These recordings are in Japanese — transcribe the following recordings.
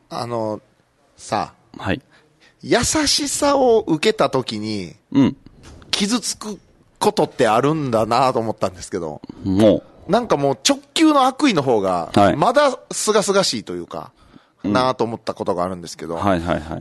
さあ、 はい。 優しさを受けた時に、 うん。 傷つくことってあるんだなと思ったんですけど、 もなんかもう直球の悪意の方がはい、 まだすがすがしいというか、なと思ったことがあるんですけど、 はいはいはい。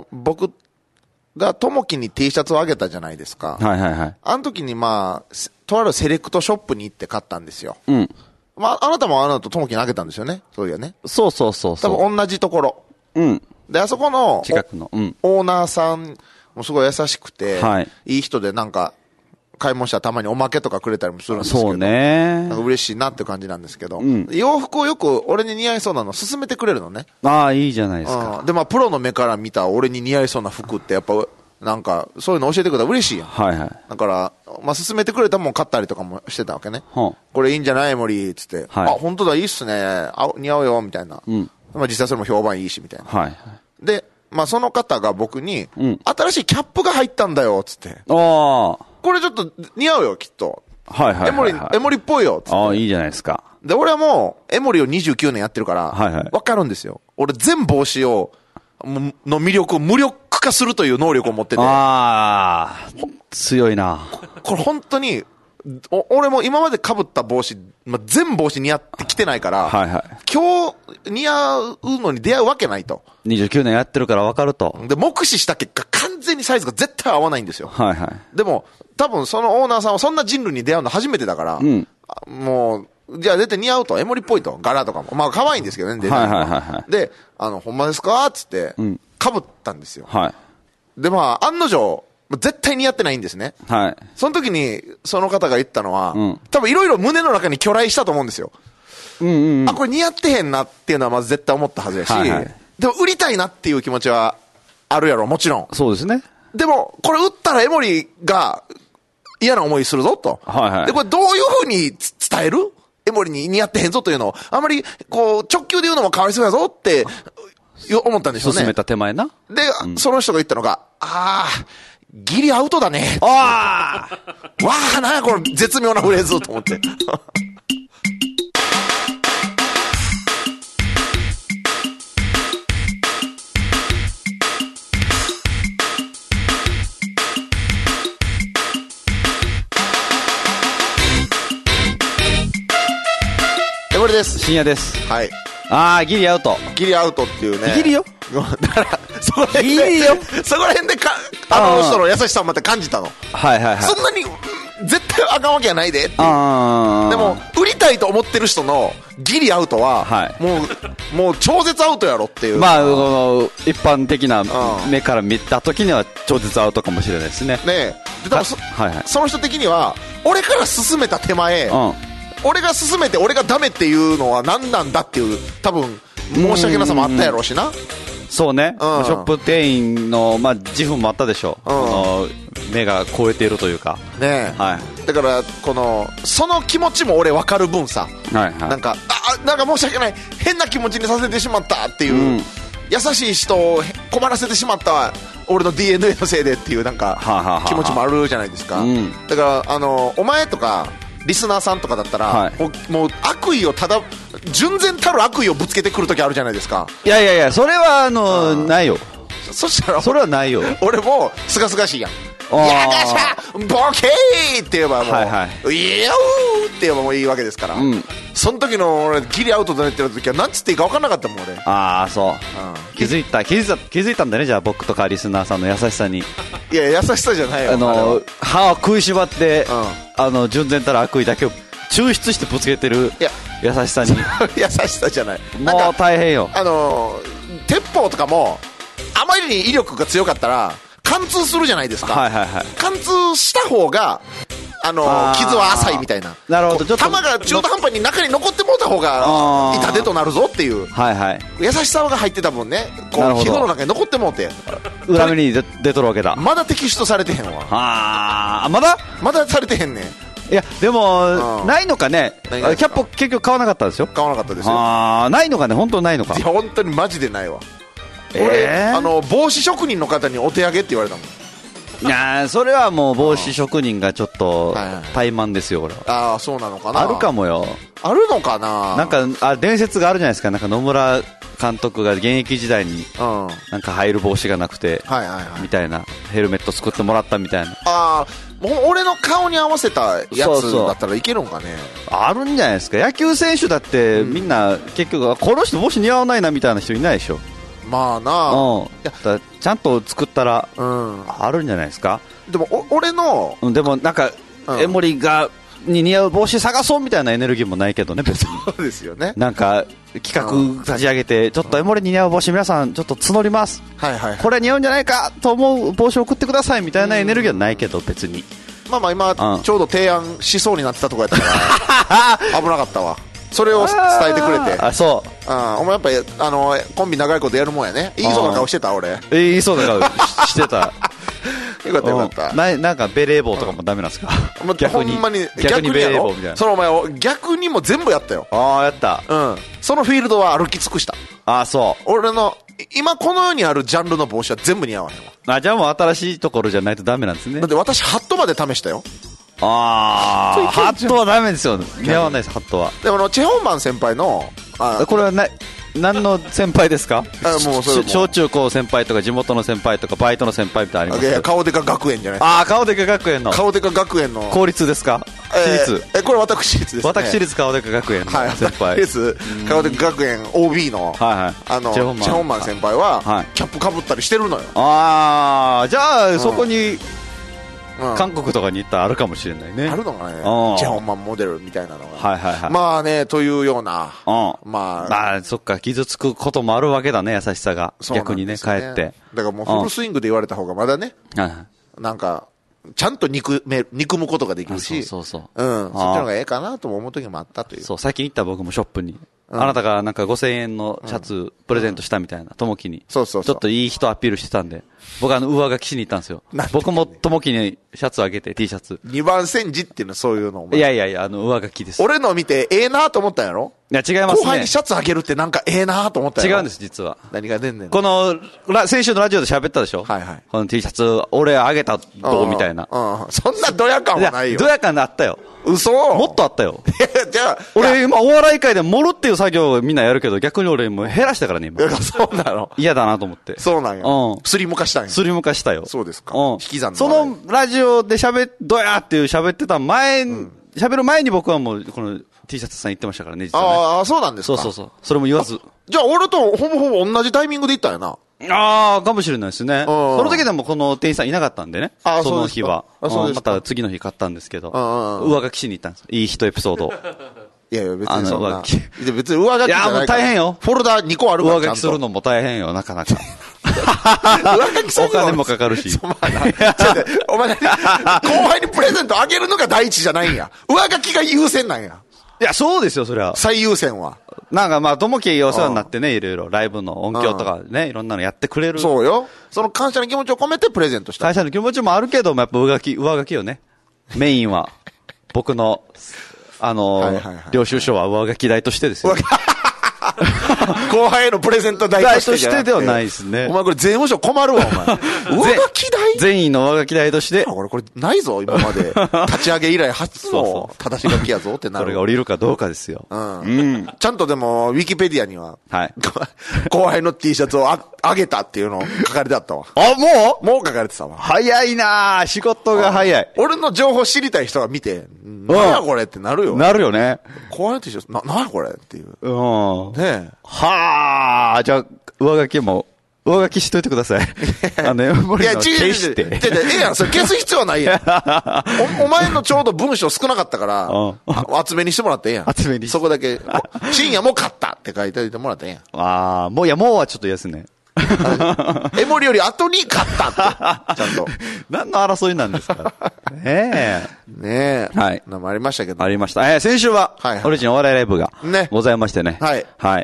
僕がともきに T シャツをあげたじゃないですか。 はいはいはい。 あの時にまあ、とあるセレクトショップに行って買ったんですよ。 うん。 まあ、あなたもあなたとともきにあげたんですよね。そういやね。 そうそうそう多そう。 分同じところ。 うん。 で、あそこの近くの。うん。 オーナーさんもすごい優しくて、 はいいい人でなんか、買い物したらたまにおまけとかくれたりもするんですけど。 そうね。 なんか嬉しいなって感じなんですけど、 ん洋服をよく俺に似合いそうなの勧めてくれるのね。 ああ、いいじゃないですか。 で、まあ、プロの目から見た俺に似合いそうな服ってやっぱ、なんか、そういうの教えてくれたら嬉しいやん。 はいはい。 だから、まあ、勧めてくれたもん買ったりとかもしてたわけね。 はこれいいんじゃない森つって、 はいあ、本当だ、いいっすね。似合うよ、みたいな。 んまあ、実際それも評判いいし、みたいな。 あ。はい。 で、まあ、その方が僕に、 ん新しいキャップが入ったんだよ、つって。 ああ。はこれちょっと似合うよ、きっと。 いはいはい、はい。 エモリっぽいよ、つって。 ああ、いいじゃないですか。 で、俺はもう、エモリを29年やってるから、 はいはいわかるんですよ。俺全帽子を、の魅力を無力化するという能力を持ってて、 ああ、強いな。 これ本当に、俺も今まで被った帽子、まあ、全帽子似合ってきてないから、 はいはい。 今日似合うのに出会うわけないと。 29年やってるから分かると。 で、目視した結果、完全にサイズが絶対合わないんですよ。 はいはい。 でも、多分そのオーナーさんはそんな人類に出会うの初めてだから、 んもう、じゃあ絶対似合うと、エモリっぽいと、柄とかも。まあ可愛いんですけどね、デザインははいはいはいはいで、ほんまですかつって、被ったんですよ。 はい。 で、まあ、案の定、絶対似合ってないんですね。 はい。 その時に、その方が言ったのは、 ん多分いろいろ胸の中に巨来したと思うんですよ。 うんうんうん。 あ、これ似合ってへんなっていうのはまず絶対思ったはずやし、 はいはいでも売りたいなっていう気持ちはあるやろ、もちろん。 そうですね。 でも、これ売ったらエモリが嫌な思いするぞと。 はいはいで、これどういう風に伝えるエモリに似合ってへんぞというのを、あまり、こう、直球で言うのもかわいそうやぞって、思ったんでしょうね。 進めた手前な。 で、その人が言ったのが、ギリアウトだね。 ああわあ、なやこの絶妙なフレーズと思って。これです。 深夜です。 はい。 ああ、ギリアウト。 ギリアウトっていうね。 ギリよ。 だから、そこら辺ギリでよ、 そこら辺であの人の優しさをまた感じたの。 はいはいはい。 そんなに、絶対あかんわけやないでっていう。 ああ。 でも、売りたいと思ってる人のギリアウトは、 はいもう超絶アウトやろっていう。 まあ、一般的な目から見た時には超絶アウトかもしれないですね。 ねえ。ででもはいはい。 その人的には、俺から勧めた手前、 うん。 俺が勧めて俺がダメっていうのは何なんだっていう、多分、申し訳なさもあったやろうしな。 そうね、 うんショップ店員の、まあ、自負もあったでしょう、目が超えているというか、 ねえ。 はだから、その気持ちも俺分かる分さ、 いはいはい、 なんか申し訳ない、変な気持ちにさせてしまったっていう、優しい人を困らせてしまった俺の DNA のせいでっていうなんかはあはあはあ気持ちもあるじゃないですか、だからお前とかリスナーさんとかだったら、 はいもう悪意を純然たる悪意をぶつけてくるときあるじゃないですか。 いやいやいや、それはないよ、 そしたらそれはないよ、 俺もすがすがしいやん。 あーやがしゃボケーって言えばもう、 はいはい、 いやーって言えばもういいわけですから、その時の俺ギリアウトで寝てる時は何つっていいか分からなかったもん俺。 ああそう、気づいたんだね、じゃあ僕とかリスナーさんの優しさに。 いや優しさじゃないよ、 歯を食いしばって、純然たる悪意だけを抽出してぶつけてるいや優しさに優しさじゃない、なんもうか大変よ。 鉄砲とかもあまりに威力が強かったら貫通するじゃないですか、 はいはいはい、 貫通した方が傷は浅いみたいな。 なるほど、ちょっと弾が中途半端に中に残ってもうた方が痛手となるぞっていう、 はいはい、 優しさが入ってた分ね、こう皮膚の中に残ってもうて裏目に出とるわけだ。 まだ摘出されてへんわ。 まだされてへんねん。 いやでも、ないのかね、キャップ結局買わなかったんですよ。 買わなかったですよ。 ないのかね、本当にないのか。 いや本当にマジでないわ。俺、帽子職人の方にお手上げって言われたもん。 いやそれはもう帽子職人がちょっと怠慢ですよ、これは。 そうなのかな。 あるかもよ。 あるのかな。 なんか伝説があるじゃないですか。なんか野村監督が現役時代になんか入る帽子がなくて、みたいなヘルメット作ってもらったみたいな。 ああ、もう俺の顔に合わせたやつだったらいけるんかね。 あるんじゃないですか。野球選手だってみんな結局この人帽子似合わないなみたいな人いないでしょ。 まあな、 だちゃんと作ったらあるんじゃないですか。 でも俺のでもなんか江森がに似合う帽子探そうみたいなエネルギーもないけどね、別に。 そうですよね。 なんか企画立ち上げて、ちょっと江森に似合う帽子皆さんちょっと募ります、これ似合うんじゃないかと思う帽子を送ってくださいみたいなエネルギーはないけど、別に。 まあまあ今ちょうど提案しそうになってたとこやったから危なかったわ。それを伝えてくれて。 あ、そう。 お前やっぱりコンビ長いことやるもんやね。言いそうな顔してた俺。 言いそうな顔してた。 よかったよかった。 なんかベレー帽とかもダメなんですか。 逆に逆にベレー帽みたいな。 そのお前逆にも全部やったよ。 ああ、やった。 そのフィールドは歩き尽くした。 ああ、そう。 俺の今この世にあるジャンルの帽子は全部似合わへんわ。 じゃあもう新しいところじゃないとダメなんですね。 だって私ハットまで試したよ。 ハットはダメですよ。似合わないです、ハットは。 でもチェホンマン先輩のこれは何の先輩ですか。 もうそれ小中高先輩とか地元の先輩とかバイトの先輩みたいなのあります。 顔でか学園じゃないですか。顔でか学園の顔でか学園の公立ですか。私立。 これ私立ですね。 私立顔でか学園の先輩です。顔でか学園 OB のチェホンマン先輩はキャップかぶったりしてるのよ。 じゃあそこに韓国とかに行ったらあるかもしれないね。 あるのかね。チェホンマンモデルみたいなのが。まあね、というような。 まあそっか、傷つくこともあるわけだね、優しさが。逆にね、帰って。 だからもうフルスイングで言われた方がまだね、なんかちゃんと憎むことができるし、そっちの方がええかなとも思う時もあったという。 そう、最近行った僕もショップに、あなたがなんか5000円のシャツプレゼントしたみたいな、ともきにちょっといい人アピールしてたんで、僕上書きしに行ったんですよ。僕もともきにシャツあげて、 T シャツ 2番煎じっていうの、そういうの。 いや上書きです。 俺の見てええなと思ったんやろ。 いや違いますね。 後輩にシャツあげるってなんかええなと思ったんやろ。 違うんです、実は。 何が出んねん。 この先週のラジオで喋ったでしょ。この T シャツ俺あげたどうみたいな。 そんなドヤ感はないよ。 ドヤ感あったよ。 嘘。 もっとあったよ。 じゃあ俺今お笑い界で盛るっていう作業をみんなやるけど、逆に俺もう減らしたからね今。 そうなの。 嫌だなと思って。 そうなんや。スリム化したんや。 スリム化したよ。 そうですか。引き算の。 そのラジオでドヤっていう喋ってた喋る前に僕はもうこの T シャツさん言ってましたからね、実はね。 ああ、そうなんですか。 そう。それも言わず。 じゃあ俺とほぼほぼ同じタイミングで行ったんやな。 かもしれないですね。その時でもこの店員さんいなかったんでね。その日は。また次の日買ったんですけど、上書きしに行ったんです。いい人エピソード。 いや別にそんな。別に上書きじゃないから。いやもう大変よ。 フォルダ2個あるから。 上書きするのも大変よ、なかなか。 上書きお金もかかるし。 お前、後輩にプレゼントあげるのが第一じゃないんや。上書きが優先なんや。 いや、そうですよ、それは。 最優先は。 なんかまあ、ともきお世話になってね、いろいろライブの音響とかね、いろんなのやってくれる。 そうよ。その感謝の気持ちを込めてプレゼントした。 感謝の気持ちもあるけども、やっぱ上書きよね。メインは。僕の、領収書は上書き代としてですよ。 後輩へのプレゼント代としてではないですね。 お前これ税務署困るわ、お前。上書き代善意の上書き代として。 これないぞ、今まで。立ち上げ以来初の正し書きやぞってなる。 それが降りるかどうかですよ。 ちゃんとでも、ウィキペディアには、後輩の T シャツをあげたっていうの書かれてあったわ。もう書かれてたわ。 早いなぁ、仕事が早い。 俺の情報知りたい人が見て、何やこれってなるよ。 なるよね。 後輩の T シャツ、何やこれっていう。 ねえ。はあ、じゃあ、上書き上書きしといてください。 いや、違う。ええやん、それ消す必要はないやん。お前のちょうど文章少なかったから、厚めにしてもらってええやん。 厚めに。 そこだけ、深夜も買ったって書いておいてもらってええやん。もうはちょっと嫌ですね。 エモリより後に買ったって。ちゃんと。 何の争いなんですか。ねえ。はい。もありましたけど。 ありました。先週は、オリジンお笑いライブがございましてね。 はい。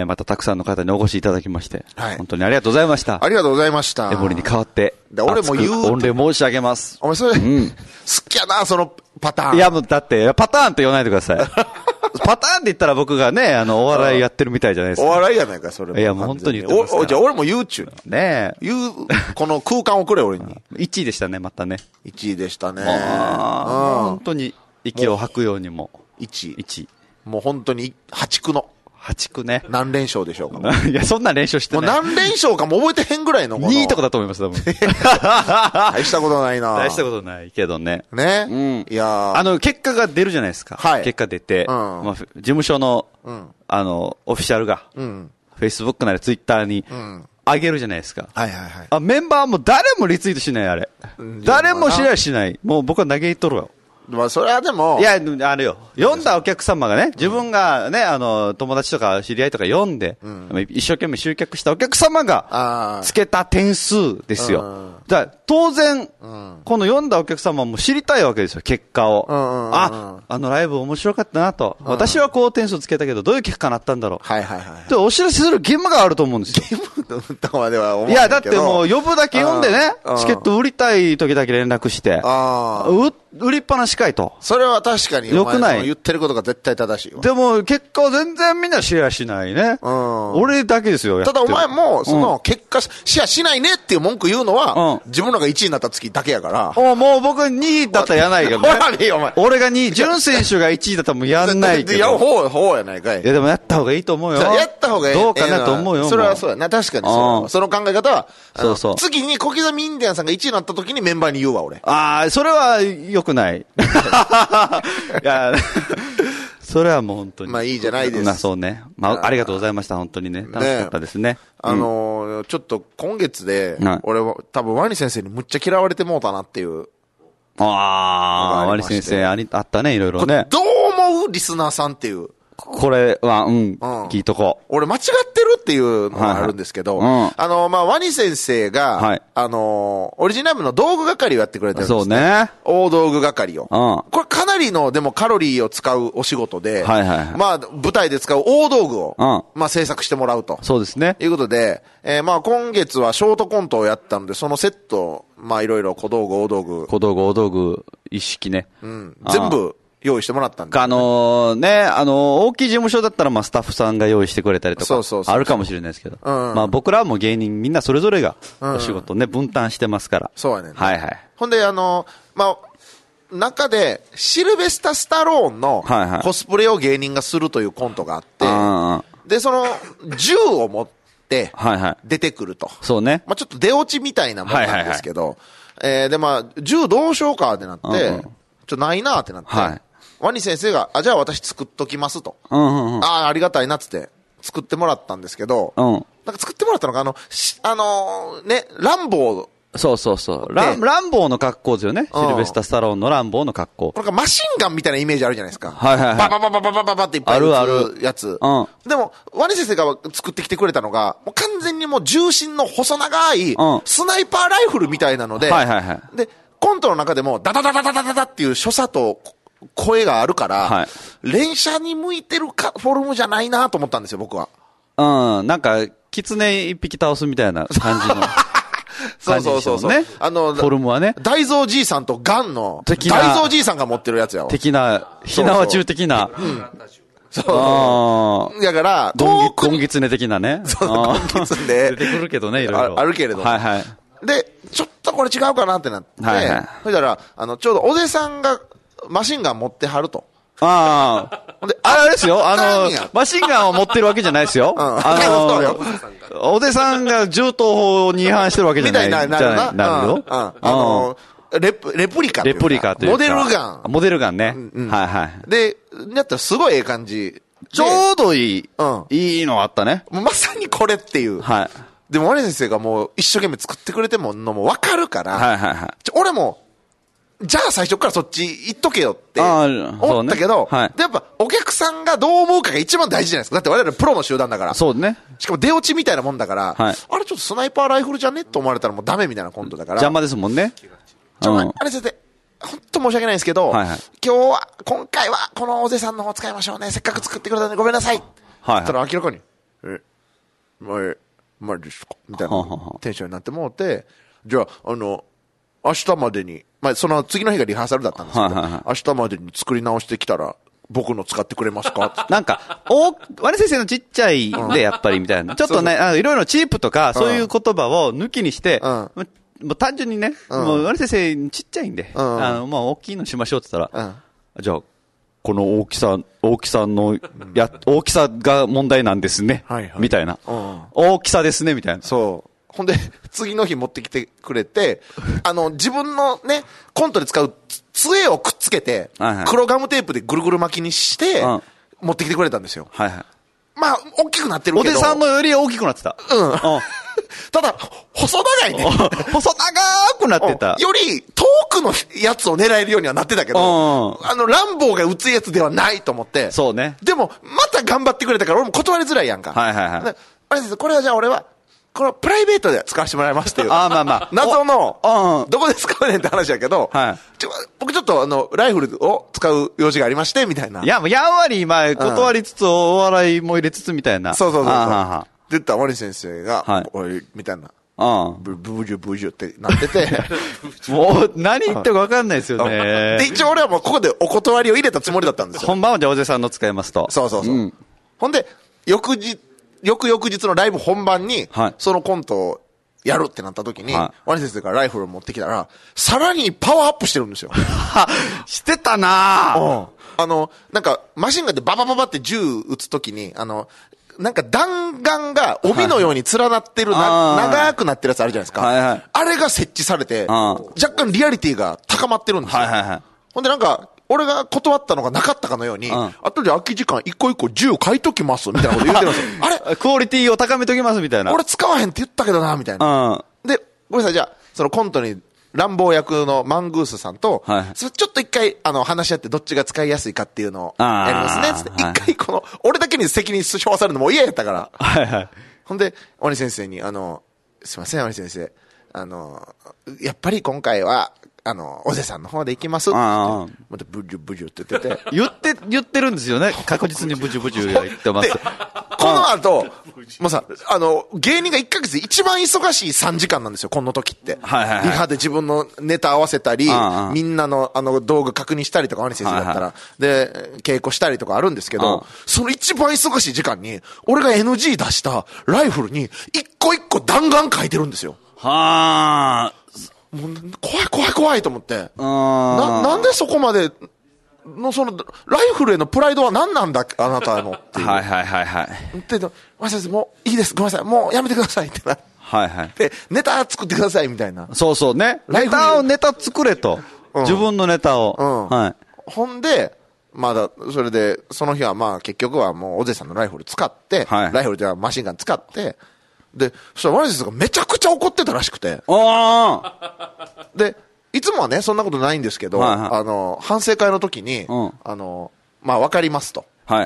またたくさんの方にお越しいただきまして、本当にありがとうございました。 ありがとうございました。 エモリに代わって、 俺も言う。 御礼申し上げます。 お前それ、好きやな、そのパターン。 いや、もうだって、パターンって言わないでください。パターンって言ったら僕がね、お笑いやってるみたいじゃないですか。 お笑いやないか、それ。 いや、もう本当に言ってますから。 じゃあ俺も言うっちゅう。 ねえ。この空間をくれ、俺に。 1位でしたね、またね。 1位でしたね。 本当に息を吐くようにも。 1位。 1位。 もう本当に、破竹の。 破竹ね。 何連勝でしょうか。 いや、そんな連勝してない。 もう何連勝かも覚えてへんぐらいの。 2位とかだと思います、多分。 大したことないな。 大したことないけどね。 ね。 うん。いや結果が出るじゃないですか。はい。結果出て、まあ、事務所の、オフィシャルが、Facebook なり Twitter に、あげるじゃないですか。はいはいはい。メンバーも誰もリツイートしない、あれ。誰もシェアしない。もう僕は嘆いとるよ。 まあ、それはでも。 いや、あれよ。読んだお客様がね、自分がね、友達とか知り合いとか読んで、一生懸命集客したお客様が、つけた点数ですよ。だから当然、この読んだお客様も知りたいわけですよ、結果を。ライブ面白かったなと。私はこう点数つけたけど、どういう結果になったんだろう。はいはいはい。で、お知らせする義務があると思うんですよ。義務とまでは思う。いや、だってもう呼ぶだけ読んでね、チケット売りたい時だけ連絡して、売りっぱなしかいと。 それは確かに。よくない。言ってることが絶対正しいよ。 でも、結果は全然みんなシェアしないね。俺だけですよ。 ただお前も、結果、シェアしないねっていう文句言うのは、自分らが1位になった月だけやから。 もう僕2位だったらやないけどね。俺が2位、潤選手が1位だったらもうやんないけど。いや、 ほうやないかい。 いや、でもやった方がいいと思うよ。 やった方がいい。 どうかなと思うよ。 それはそうやな。確かにそう。その考え方は、次に小刻みインディアンさんが1位になった時にメンバーに言うわ、俺。 それは良くない。いや、それはもう本当に。 まあいいじゃないですか。 そうね。まあ、ありがとうございました、本当にね。楽しかったですね。 ちょっと今月で、俺は多分ワニ先生にむっちゃ嫌われてもうたなっていう。 ワニ先生あったね、いろいろね。 どう思うリスナーさんっていう。 これは、聞いとこう。 俺間違ってるっていうのがあるんですけど、ワニ先生が、オリジナルの道具係をやってくれてるんですね。そうね。大道具係を。これかなりの、でもカロリーを使うお仕事で、まあ、舞台で使う大道具を、まあ、制作してもらうと。そうですね。いうことで、まあ、今月はショートコントをやったので、そのセット、まあ、いろいろ小道具、大道具、一式ね。全部、用意してもらったんで、ね。 大きい事務所だったら、まあ、スタッフさんが用意してくれたりとか、あるかもしれないですけど。まあ、僕らはもう芸人みんなそれぞれが、お仕事ね、分担してますから。そうやね。はいはい。 ほんで、まあ、中で、シルベスタ・スタローンのコスプレを芸人がするというコントがあって、で、その、銃を持って、出てくると。そうね。まあ、ちょっと出落ちみたいなもんなんですけど、で、まあ、銃どうしようかってなって、ないなってなって、ワニ先生が、じゃあ私作っときますと。ありがたいなっつって、作ってもらったんですけど、なんか作ってもらったのが、ランボー。そう。ランボーの格好ですよね。シルベスタ・スタローンのランボーの格好。これマシンガンみたいなイメージあるじゃないですか。ババっていっぱい撃つやつ。でも、ワニ先生が作ってきてくれたのが、もう完全にもう重心の細長い、スナイパーライフルみたいなので、で、コントの中でも、ダダダダダダダっていう所作と声があるから、連射に向いてるフォルムじゃないなと思ったんですよ、僕は。 なんか、狐一匹倒すみたいな感じの。 そう。フォルムはね。 大蔵じいさんとガンの、大蔵じいさんが持ってるやつやわ。 的な、ひなわ中的な。 そう。だから、 ゴンギツネ的なね。 ゴンギツネ。 出てくるけどね、いろいろ。 あるけれど。で、ちょっとこれ違うかなってなって、そしたら、ちょうど小出さんがマシンガン持ってはると。 あれですよ、マシンガンを持ってるわけじゃないですよ。小出さんが銃刀法に違反してるわけじゃない。みたいな、なるよ。 レプリカっていうか。 レプリカというか。 モデルガン。 モデルガンね。 で、やったらすごいええ感じ。 ちょうどいい。いいのあったね。 まさにこれっていう。でも、ワニ先生がもう一生懸命作ってくれてものも分かるから、俺も、じゃあ最初からそっち行っとけよって思ったけど、やっぱお客さんがどう思うかが一番大事じゃないですか。だって我々プロの集団だから。そうね。しかも出落ちみたいなもんだから、あれちょっとスナイパーライフルじゃねと思われたらもうダメみたいなコントだから。 邪魔ですもんね。 あれ先生、本当申し訳ないんですけど、今回はこの大勢さんの方使いましょうね。せっかく作ってくれたのでごめんなさい。たら明らかに、マジですかみたいなテンションになってもうて、じゃあ、明日までに、まあ、その次の日がリハーサルだったんですけど、明日までに作り直してきたら、僕の使ってくれますかなんか、ワニ先生のちっちゃいで、やっぱりみたいな。ちょっとね、いろいろチープとか、そういう言葉を抜きにして、もう単純にね、もうワニ先生ちっちゃいんで、まあ大きいのしましょうって言ったら、じゃあ、 この大きさが問題なんですね。はいはい、みたいな、大きさですね、みたいな。 そう。ほんで、次の日持ってきてくれて、自分のね、コントで使う杖をくっつけて、黒ガムテープでぐるぐる巻きにして、持ってきてくれたんですよ。はいはい。まあ、大きくなってるけど。 おじさんのより大きくなってた。 ただ、細長いね。 細長くなってた。 より遠くのやつを狙えるようにはなってたけど、ランボーが撃つやつではないと思って。 そうね。 でも、また頑張ってくれたから俺も断りづらいやんか。はいはいはい。あれです、これはじゃあ俺は、このプライベートで使わせてもらいますっていう。まあまあ。謎の、どこで使うねんって話やけど、僕ちょっとライフルを使う用事がありまして、みたいな。 いや、やんわり今、断りつつ、お笑いも入れつつみたいな。 そうそうそう。って言ったら、ワニ先生が、おい、みたいな。ブジュってなってて。 もう、何言ってるか分かんないですよね。 で、一応俺はもうここでお断りを入れたつもりだったんですよ。 本番はじゃあおじさんの使いますと。 そうそうそう。ほんで、翌々日のライブ本番に、そのコントをやるってなった時に、ワニ先生がライフルを持ってきたら、さらにパワーアップしてるんですよ。 してたなぁ。なんか、マシンガンでババババって銃撃つ時に、なんか弾丸が帯のように連なってる、長くなってるやつあるじゃないですか。あれが設置されて、若干リアリティが高まってるんですよ。ほんでなんか、俺が断ったのがなかったかのように、後で空き時間一個一個銃書いときます、みたいなこと言ってるんですよ。あれクオリティを高めときます、みたいな。 俺使わへんって言ったけどな、みたいな。で、ごめんなさい、じゃあ、そのコントに、乱暴役のマングースさんと、ちょっと一回、話し合ってどっちが使いやすいかっていうのをやりますね。つって一回俺だけに責任背負わされるのも嫌やったから。はいはい。ほんで、鬼先生に、すいません、鬼先生。やっぱり今回は、おぜさんの方で行きますって。またブジュブジュって言ってて。言ってるんですよね。確実にブジュブジュ言ってます。 この後、もうさ、芸人が1ヶ月で一番忙しい3時間なんですよ、この時って。はいはいはい。リハで自分のネタ合わせたり、みんなの道具確認したりとか、鬼先生だったら、で、稽古したりとかあるんですけど、その一番忙しい時間に、俺が NG 出したライフルに、一個一個弾丸書いてるんですよ。はぁ。もう怖いと思って。なんでそこまでの、ライフルへのプライドは何なんだあなたのっていう。はいはいはいはい。で、わ先生、もういいです。ごめんなさい。もうやめてくださいってな。はいはい。で、ネタ作ってくださいみたいな。 そうそうね。ネタ作れと。自分のネタを。はい。 ほんで、まだ、それで、その日はまあ結局はもう、おぜさんのライフル使って、ライフルではマシンガン使って、で、そしたらワニ先生がめちゃくちゃ怒ってたらしくて。で、いつもはね、そんなことないんですけど、反省会の時に、まあ、わかりますと。はい。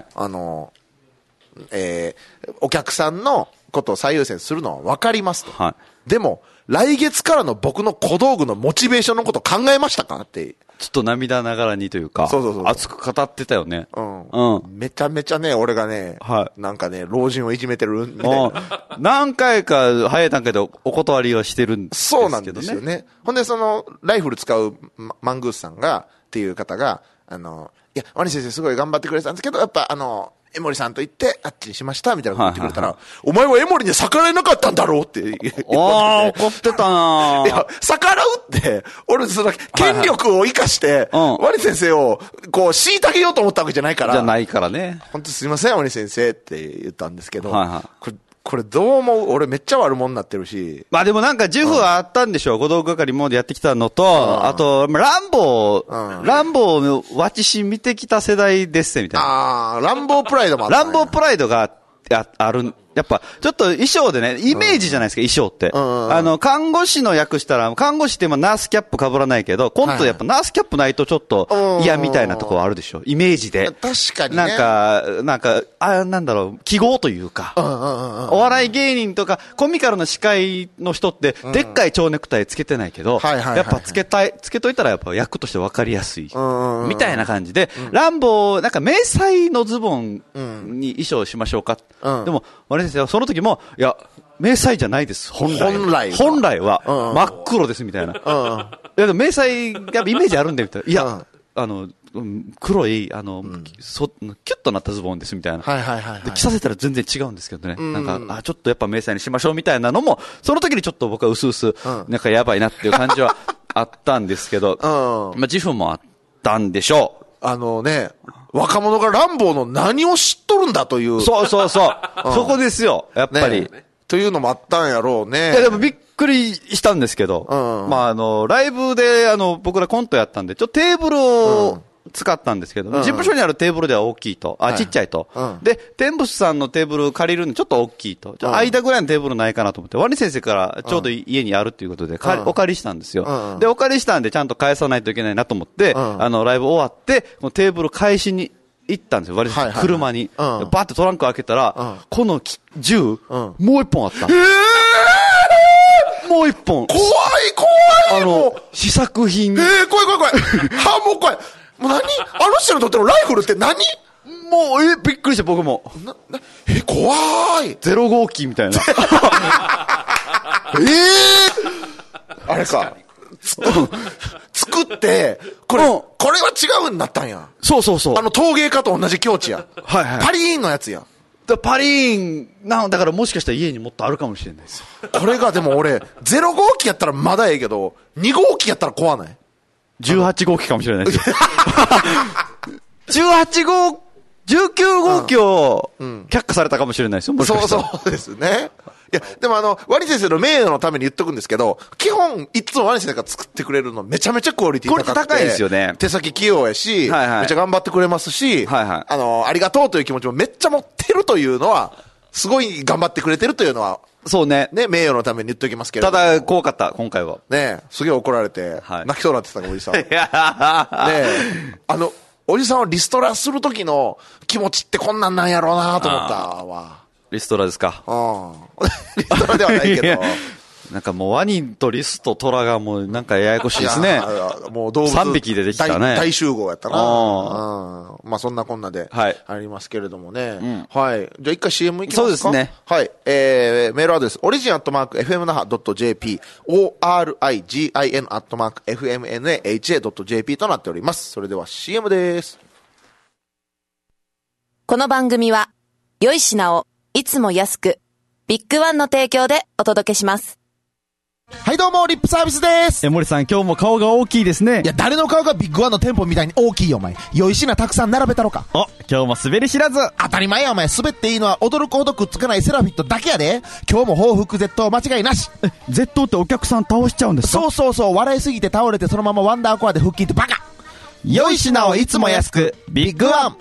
お客さんのことを最優先するのはわかりますと。はい。でも、来月からの僕の小道具のモチベーションのこと考えましたかって。 ちょっと涙ながらにというか、熱く語ってたよね。 めちゃめちゃね、俺がね、なんかね、老人をいじめてるみたいな。 何回か早い段階でお断りはしてるんですけどね。そうなんですよね。 ほんで、ライフル使うマングースさんが、っていう方が、いや、ワニ先生すごい頑張ってくれたんですけど、やっぱ江森さんと言って、あっちにしました、みたいなこと言ってくれたら、お前は江森に逆らえなかったんだろうって言って怒ってたなぁ。 いや、逆らうって、俺、権力を生かして、ワニ先生を、虐げようと思ったわけじゃないから。 じゃないからね。 本当すいません、ワニ先生って言ったんですけど、これどう思う？俺めっちゃ悪者になってるし。 まあでもなんか自負はあったんでしょう。小道具係もでやってきたのと、あと、ランボーのワチシ見てきた世代ですみたいな。 ランボープライドもあった。 ランボープライドがある。やっぱ、ちょっと衣装でね、イメージじゃないですか、衣装って。看護師の役したら、看護師って今ナースキャップ被らないけど、コントやっぱナースキャップないとちょっと嫌みたいなところあるでしょ、イメージで。 確かにね。 なんだろう、記号というか、お笑い芸人とか、コミカルな司会の人って、でっかい蝶ネクタイつけてないけど、やっぱつけといたらやっぱ役として分かりやすい。みたいな感じで、ランボー、なんか迷彩のズボンに衣装しましょうか。でも、先生はその時も、いや、迷彩じゃないです、本来は、真っ黒です、みたいな。いや、でも迷彩、やっぱイメージあるんで、みたいな。いや、黒い、キュッとなったズボンです、みたいな。で、着させたら全然違うんですけどね。なんか、ちょっとやっぱ迷彩にしましょう、みたいなのも、その時にちょっと僕は薄々、なんかやばいなっていう感じはあったんですけど、まあ自負もあったんでしょう。 若者がランボーの何を知っとるんだという。 そう。そこですよ、やっぱり。 というのもあったんやろうね。 いや、でもびっくりしたんですけど、ライブで僕らコントやったんで、ちょっとテーブルを、使ったんですけど、事務所にあるテーブルでは大きいと。ちっちゃいと。で、テンブスさんのテーブル借りるのちょっと大きいと。間ぐらいのテーブルないかなと思って、ワニ先生からちょうど家にあるっていうことで、お借りしたんですよ。で、お借りしたんでちゃんと返さないといけないなと思って、ライブ終わって、このテーブル返しに行ったんですよ。ワニ先生、車に。バーってトランク開けたら、この銃、もう一本あった。もう一本。 怖いもう。 試作品。 怖い。もう怖い。もう何あの人にとってのライフルって何もう、びっくりした僕も。 怖い。 0号機みたいな。 あれか。作って、これは違うんだったんや。 そう。 陶芸家と同じ境地や。パリーンのやつや。 パリーン、だからもしかしたら家にもっとあるかもしれないです。 これがでも俺、0号機やったらまだええけど、2号機やったら怖ない。 18号機かもしれないですよ。19号機を却下されたかもしれないですよ。 そうですね。いや、でもワニ先生の名誉のために言っとくんですけど、基本、いつもワニ先生が作ってくれるのめちゃめちゃクオリティ高くて。 高いですよね。 手先器用やし、めっちゃ頑張ってくれますし、ありがとうという気持ちもめっちゃ持ってるというのは、すごい頑張ってくれてるというのは、 そうね。 名誉のために言っておきますけど。 ただ、怖かった、今回は。 すげえ怒られて、泣きそうになってたおじさん。おじさんをリストラするときの気持ちってこんなんなんやろうなと思ったわ。 リストラですか。 リストラではないけど。 なんかもうワニとリスとトラがもうなんかややこしいですね。 もう動物 3匹でできたね。 大集合やったな。まあそんなこんなでありますけれどもね。はい。じゃあ一回 CM いきますか。 そうですね。 はい。メールアドレス、origin@fmnaha.jp、origin@fmnaha.jp となっております。それでは CM です。 この番組は、良い品をいつも安く、ビッグワンの提供でお届けします。 はいどうも、リップサービスです。 森さん、今日も顔が大きいですね。 いや、誰の顔がビッグワンの店舗みたいに大きいよ、お前。良い品たくさん並べたろか。 今日も滑り知らず。 当たり前や、お前。滑っていいのは驚くほどくっつかないセラフィットだけやで。今日も報復絶倒間違いなし。 絶倒ってお客さん倒しちゃうんですか？ そう。笑いすぎて倒れてそのままワンダーコアで復帰ってバカ。良い品をいつも安く、ビッグワン。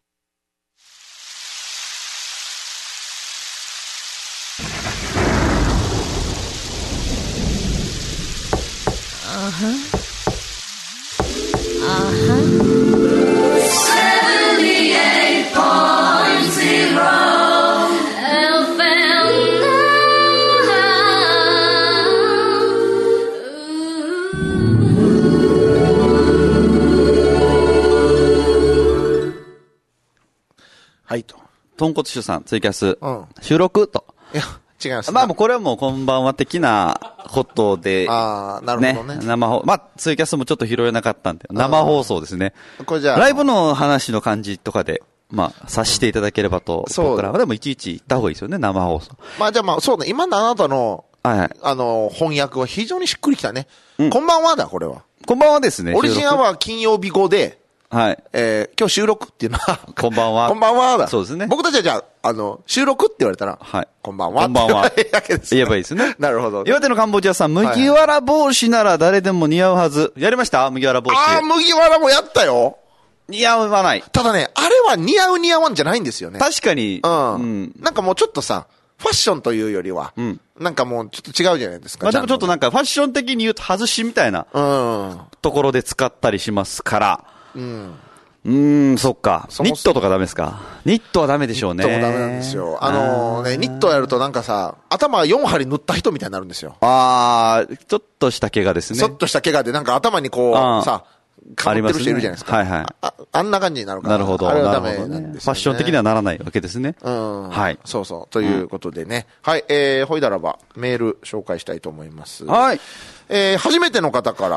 はいと。 豚骨酒さん、ツイキャス、収録と。 いや、違います。 まあもうこれはもうこんばんは的なことで、 なるほどね。 生放送。まあツイキャスもちょっと拾えなかったんで、生放送ですね。 これじゃあ。 ライブの話の感じとかで、まあ、察していただければと。僕らはでもいちいち言った方がいいですよね、生放送。 まあじゃあまあ、そうね、今のあなたの、翻訳は非常にしっくりきたね。こんばんはだ、これは。 こんばんはですね。 オリジンアワー金曜日後で、 はい。 今日収録っていうのは、 こんばんは。 こんばんはだ。 そうですね。 僕たちはじゃあ、収録って言われたら、 はい。 こんばんは。 こんばんは。 言えばいいですね。 なるほど。 岩手のカンボジアさん、麦わら帽子なら誰でも似合うはず。やりました麦わら帽子。 麦わらもやったよ。 似合わない。 ただね、あれは似合う似合わんじゃないんですよね。 確かに。 なんかもうちょっとさ、ファッションというよりは、なんかもうちょっと違うじゃないですか。 まあでもちょっとなんかファッション的に言うと外しみたいな、ところで使ったりしますから。そっか。ニットとかダメですか？ニットはダメでしょうね。 ニットもダメなんですよ。ニットやるとなんかさ、頭4針塗った人みたいになるんですよ。 ちょっとした怪我ですね。 ちょっとした怪我でなんか頭にこう、さ、かぶってる人いるじゃないですか。 はいはい。 あんな感じになるから。 なるほど。 あれはダメなんですよ。 ファッション的にはならないわけですね。 はい。そうそう。ということでね。はい。ほいだらば、メール紹介したいと思います。 はい。 初めての方から。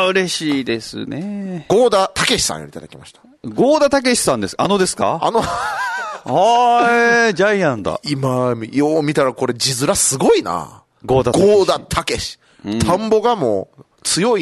嬉しいですね。 郷田武さんよりいただきました。 郷田武さんです。ですか？ジャイアンだ。 今、よう見たらこれ字面すごいな。 郷田武。田んぼがもう強いに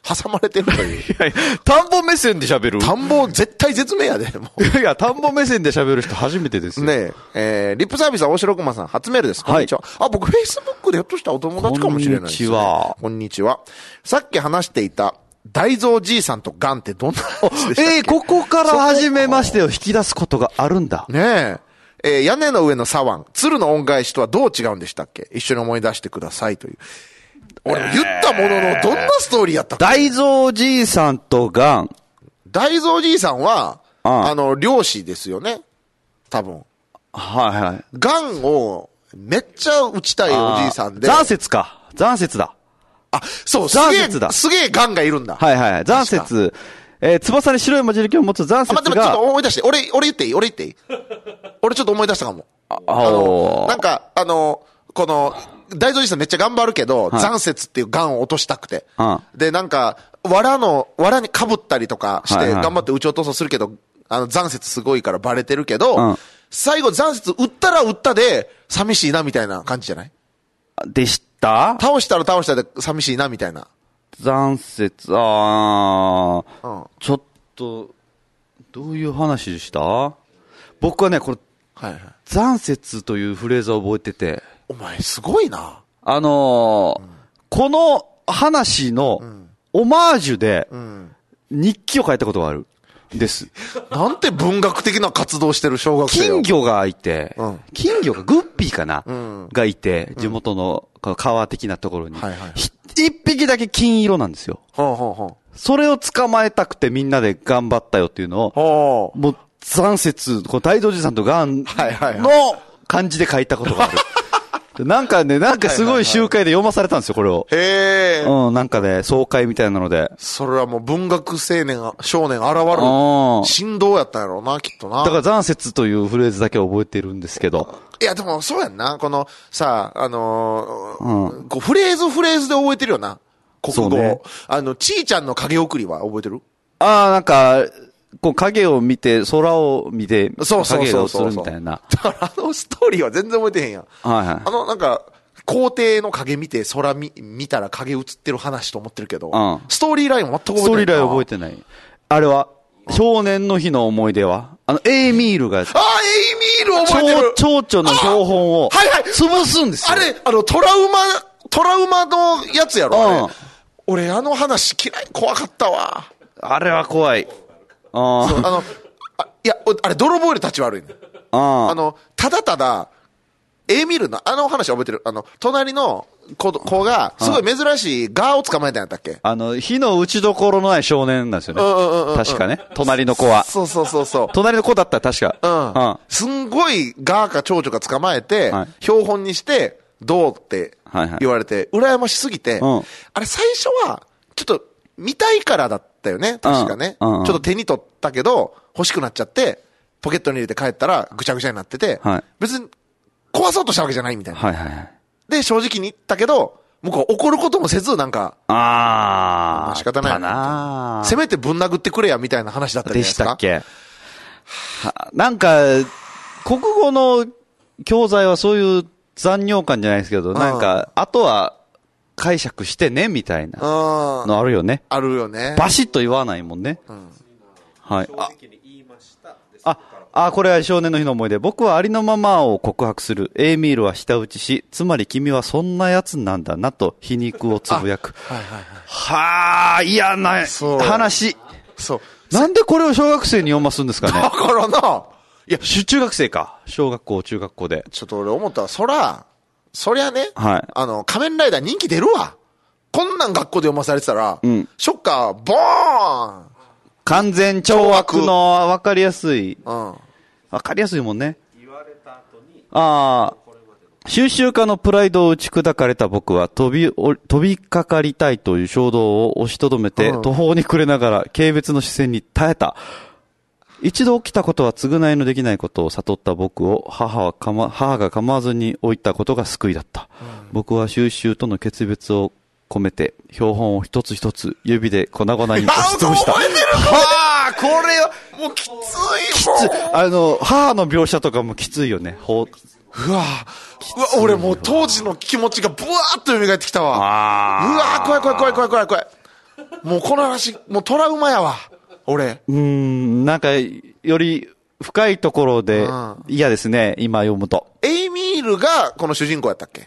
挟まれてるという。 いやいや、田んぼ目線で喋る。 田んぼ絶対絶命やで、もう。 いや、田んぼ目線で喋る人初めてですよ。 ねえ、リップサービスは大城熊さん、初メールです。こんにちは。はい、僕、Facebook でひょっとしたらお友達かもしれないですね。こんにちは。こんにちは。さっき話していた、大蔵じいさんとガンってどんな話でしたっけ？ ここから初めましてを引き出すことがあるんだ。 ねえ。屋根の上の左腕、鶴の恩返しとはどう違うんでしたっけ？一緒に思い出してくださいという。俺言ったものの、どんなストーリーやったっけ？ 大蔵じいさんとガン。 大蔵じいさんは、漁師ですよね。多分。 はいはい。 ガンを、めっちゃ撃ちたいおじいさんで。 残雪か。残雪だ。 あ、そう、すげえガンがいるんだ。 はいはい。残雪。翼に白い文字力を持つ残雪が。 待って、ちょっと思い出して。俺言っていい？俺ちょっと思い出したかも。なんか、この、大蔵じいさんめっちゃ頑張るけど、はい、残雪っていうガンを落としたくて。で、なんか、藁に被ったりとかして、頑張って撃ち落とそうするけど、残雪すごいからバレてるけど、最後残雪撃ったら撃ったで、寂しいなみたいな感じじゃない？ でした倒したら倒したで寂しいなみたいな。 残雪、ちょっと、どういう話でした？僕はね、これ、はいはい、残雪というフレーズを覚えてて。 お前すごいな。 この話のオマージュで日記を書いたことがあるです。 なんて文学的な活動してる小学生。 金魚がいて、金魚がグッピーかな、がいて、地元の川的なところに、一匹だけ金色なんですよ。それを捕まえたくてみんなで頑張ったよっていうのを、もう残雪、この大道寺さんとガンの感じで書いたことがある。なんかすごい集会で読まされたんですよ、これを。 へー。 なんかね、総会みたいなので。 それはもう文学少年現る。振動やったんやろうな、きっとな。 だから残雪というフレーズだけ覚えてるんですけど。 いや、でもそうやんな。この、さ、こうフレーズで覚えてるよな。国語。ね、ちーちゃんの影送りは覚えてる？ なんか、こう影を見て、空を見て、影が映るみたいな。 だからストーリーは全然覚えてへんやん。はいはい。なんか、校庭の影見て、空見たら影映ってる話と思ってるけど、ストーリーラインは全く覚えてない。 ストーリーライン覚えてない。あれは、少年の日の思い出はエイミールが、 エイミール覚えてる。 蝶々の標本を、潰すんですよ。 あれ、トラウマのやつやろ、俺、話嫌い、怖かったわ。 あれは怖い。 いや、あれ、泥棒より立ち悪いね。ただ、エイミールの話覚えてる？隣の子が、すごい珍しいガーを捕まえたんやったっけ？ 火の打ちどころのない少年なんですよね。確かね。隣の子は。 そう。 隣の子だったら確か。すんごいガーか蝶々が捕まえて、標本にして、どうって言われて、羨ましすぎて、あれ最初は、ちょっと見たいからだったよね。確かね。ちょっと手に取ったけど、欲しくなっちゃって、ポケットに入れて帰ったらぐちゃぐちゃになってて、別に壊そうとしたわけじゃないみたいな。で、正直に言ったけど、向こう怒ることもせず、なんか、まあ仕方ないな。せめてぶん殴ってくれや、みたいな話だったじゃないですか。 でしたっけ？なんか、国語の教材はそういう残尿感じゃないですけど、なんか、あとは解釈してね、みたいなのあるよね。 あるよね。 バシッと言わないもんね。はい。これは少年の日の思い出。僕はありのままを告白する。エイミールは舌打ちし、つまり君はそんなやつなんだなと皮肉をつぶやく。嫌な話。 そう。 なんでこれを小学生に読ますんですかね。 だからな。 いや、中学生か。小学校、中学校で。 ちょっと俺思ったら、そりゃね。仮面ライダー人気出るわ。こんなん学校で読まされてたら、ショッカー、ボーン！ 完全懲悪の分かりやすい。分かりやすいもんね。言われた後に。収集家のプライドを打ち砕かれた僕は飛びかかりたいという衝動を押しとどめて、途方に暮れながら軽蔑の視線に耐えた。一度起きたことは償いのできないことを悟った僕を母が構わずに置いたことが救いだった。僕は収集との決別を込めて標本を一つ一つ指で粉々に押しつぶした。 これはもうきつい。 母の描写とかもきついよね。 うわ俺もう当時の気持ちがブワーっと蘇ってきたわ。うわ怖い。 もうこの話、もうトラウマやわ。俺。 なんか、より深いところで嫌ですね、今読むと。 エイミールがこの主人公やったっけ？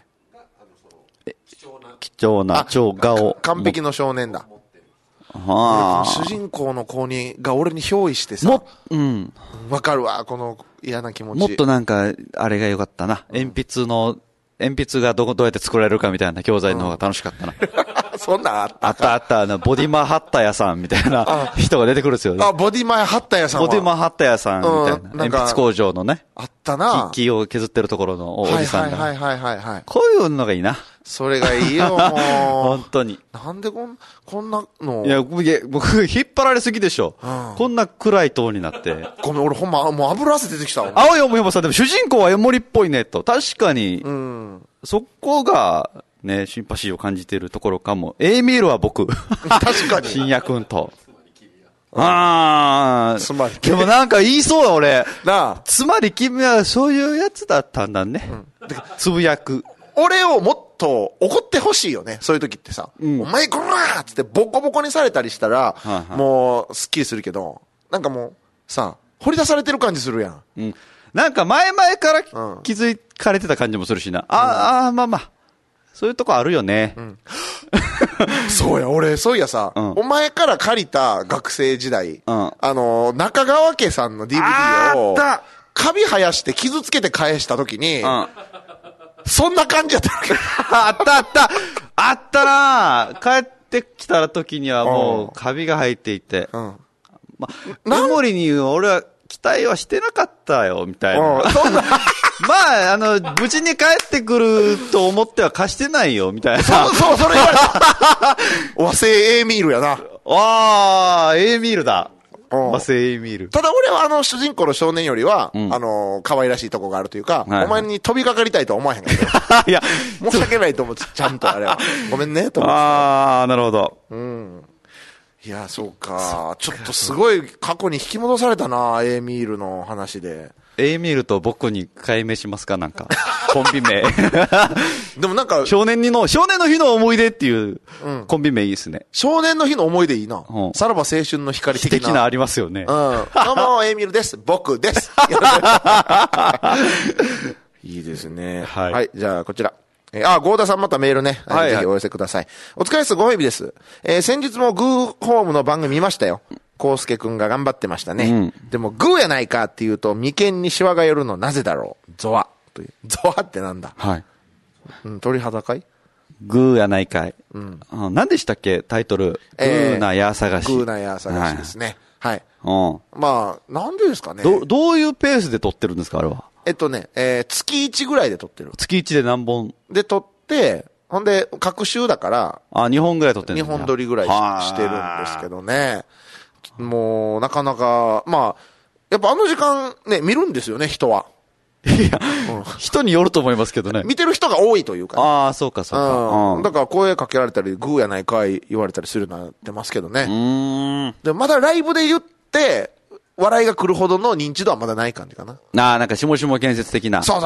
貴重な超顔。 完璧の少年だ。主人公の子が俺に憑依してさ。わかるわ、この嫌な気持ち。 もっとなんか、あれが良かったな。鉛筆がどうやって作られるかみたいな教材の方が楽しかったな。 そんなんあったあった、ボディマハッタ屋さんみたいな人が出てくるんですよ。 ボディマハッタ屋さんは。 ボディマハッタ屋さんみたいな。鉛筆工場のね。 あったな。 木を削ってるところのおじさんが。 はい。 こういうのがいいな。 それがいいよ、もう。 本当に。 なんでこんなの。 いや、僕、引っ張られすぎでしょ。こんな暗い塔になって。 ごめん、俺ほんま、もう油汗出てきたわ。 青い思いもさ、でも主人公はエモリっぽいね、と。確かに、そこが、ね、シンパシーを感じているところかも。エイミールは僕。 確かに。 深夜くんと。 つまり。 でもなんか言いそうだ、俺。 なあ。 つまり君はそういうやつだったんだね。つぶやく。 俺をもっと怒ってほしいよね。そういう時ってさ。お前こらーっつってボコボコにされたりしたら、もう、スッキリするけど、なんかもう、さ、掘り出されてる感じするやん。 なんか前々から気づかれてた感じもするしな。まあ。そういうとこあるよね。 そうや、俺、そういやさ、お前から借りた学生時代、中川家さんの DVD を、カビ生やして傷つけて返した時に、そんな感じやったわけ。 あったな帰ってきた時にはもうカビが生えていて。メモリに俺は期待はしてなかったよ、みたいな。まあ、無事に帰ってくると思っては貸してないよ、みたいな。 それ言われた。和製エーミールやな。 エーミールだ。和製エーミール。 ただ俺は主人公の少年よりは、可愛らしいとこがあるというか、お前に飛びかかりたいとは思わへんけど。いや、申し訳ないと思って、ちゃんとあれは。ごめんね、と思って。 なるほど。 いや、そうか。ちょっとすごい過去に引き戻されたな、エーミールの話で。 エーミールと僕に改名しますかなんか。コンビ名。 でもなんか、 少年の日の思い出っていうコンビ名いいですね。 少年の日の思い出いいな。さらば青春の光的な。 的なありますよね。 どうも、エーミールです。僕です。いいですね。はい。じゃあ、こちら。ゴーダさんまたメールね。ぜひお寄せください。お疲れ様です。ご褒美です。先日もグーホームの番組見ましたよ。コウスケくんが頑張ってましたね。でも、グーやないかって言うと、眉間にシワが寄るのなぜだろう。ゾワ。という。ゾワってなんだ。 はい。 鳥肌かい？ グーやないかい。何でしたっけタイトル。グーなや探し。 グーなや探しですね。はい。まあ、なんでですかね。 どういうペースで撮ってるんですかあれは。 月1ぐらいで撮ってる。 月1で何本で撮って、ほんで、各週だから。 2本ぐらい撮ってるんですか ?2 本撮りぐらいしてるんですけどね。もう、なかなか、まあ、やっぱ時間ね、見るんですよね、人は。 いや、人によると思いますけどね。 見てる人が多いというか。 そうか、そうか。 だから声かけられたり、グーやないかい言われたりするようになってますけどね。でまだライブで言って、笑いが来るほどの認知度はまだない感じかな。 なんか下々建設的な。 そう。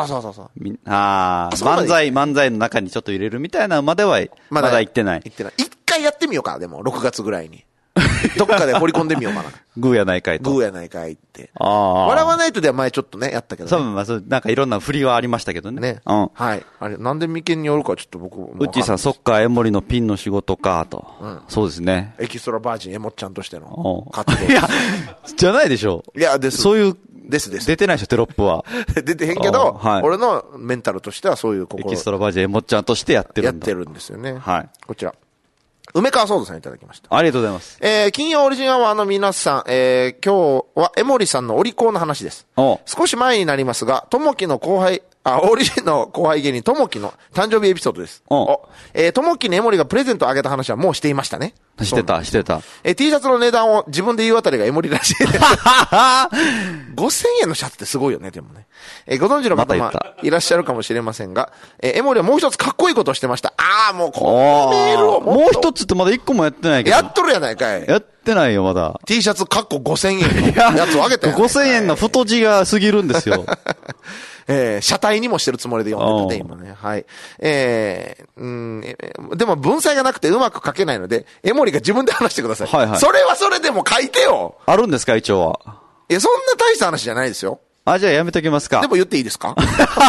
漫才の中にちょっと入れるみたいなまでは、まだ行ってない。 一回やってみようか、でも、6月ぐらいに。どっかで掘り込んでみようかな。 グーやないかいと。 グーやないかいって。笑わないとでは前ちょっとね、やったけどね。 そう、なんかいろんな振りはありましたけどね。 はい。あれ、なんで眉間によるかちょっと僕も。 うっちーさん、そっか、エモリのピンの仕事か、と。そうですね。 エキストラバージンエモっちゃんとしての活動。 いや、じゃないでしょ。 いや、です。 そういう、 です。 出てないでしょ、テロップは。 出てへんけど、俺のメンタルとしてはそういうエキストラバージンエモっちゃんとしてやってるんだ。 やってるんですよね。 はい。 こちら。梅川ソードさんいただきました。 ありがとうございます。 金曜オリジンアワーの皆さん、今日は江森さんのお利口な話です。少し前になりますが、ともきの後輩、オリジンの後輩芸人ともきの誕生日エピソードです。ともきに江森がプレゼントをあげた話はもうしていましたね。 してた。 T シャツの値段を自分で言うあたりが江森らしいです。5000円のシャツってすごいよね、でもね。ご存知の方もいらっしゃるかもしれませんが、江森はもう一つかっこいいことをしてました。もうこのメールをもう一つってまだ1個もやってないけど。 やっとるやないかい。 やってないよ、まだ。 T シャツかっこ5000円のやつをあげて。 5000円の太字が過ぎるんですよ。 車体にもしてるつもりで読んでたね、今ね。はい。でも文才がなくてうまく書けないので、江森が自分で話してください。はいはい。それはそれでも書いてよ。 あるんですか、一応は。 そんな大した話じゃないですよ。 じゃあやめときますか。 でも言っていいですか？リ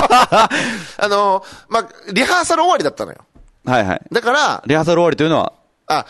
ハーサル終わりだったのよ。 はいはい。 だから、 リハーサル終わりというのは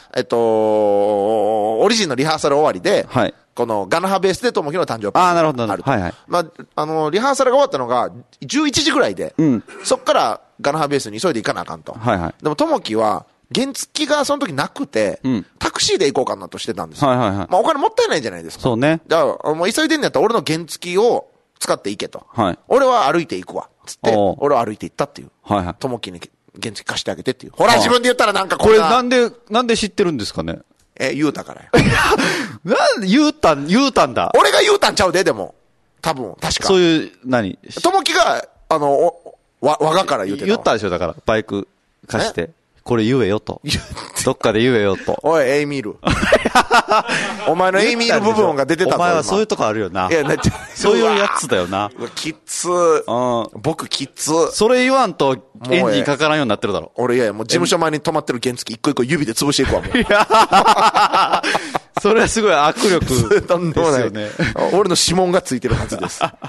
オリジンのリハーサル終わりで、はい。このガナハベースでともきの誕生日。 なるほど、なるほど。はいはい。 リハーサルが終わったのが11時ぐらいで、そっからガナハベースに急いで行かなあかんと。はいはい。でもともきは、原付がその時なくて、タクシーで行こうかなとしてたんですよ。はいはいはい。お金もったいないじゃないですか。そうね。だから、もう急いでんのやったら俺の原付を使って行けと。はい。俺は歩いて行くわ。つって、俺は歩いて行ったっていう。はいはい。ともきに原付貸してあげてっていう。ほら、自分で言ったらなんかこれなんで知ってるんですかね？ 言うたからよ。 言うたんだ。 俺が言うたんちゃうで、でも。多分、確か。 そういう、 ともきが、我がから言うてた。 言ったでしょ、だから。バイク貸して。これ言えよと。どっかで言えよと。 おい、エイミール。お前のエイミール部分が出てたぞ。 お前はそういうとこあるよな。そういうやつだよな。 きつ僕きつそれ言わんとエンジンかからんようになってるだろ。 俺もう事務所前に止まってる原付一個一個指で潰していくわ、もう。 それはすごい握力ですよね。 俺の指紋がついてるはずです。はい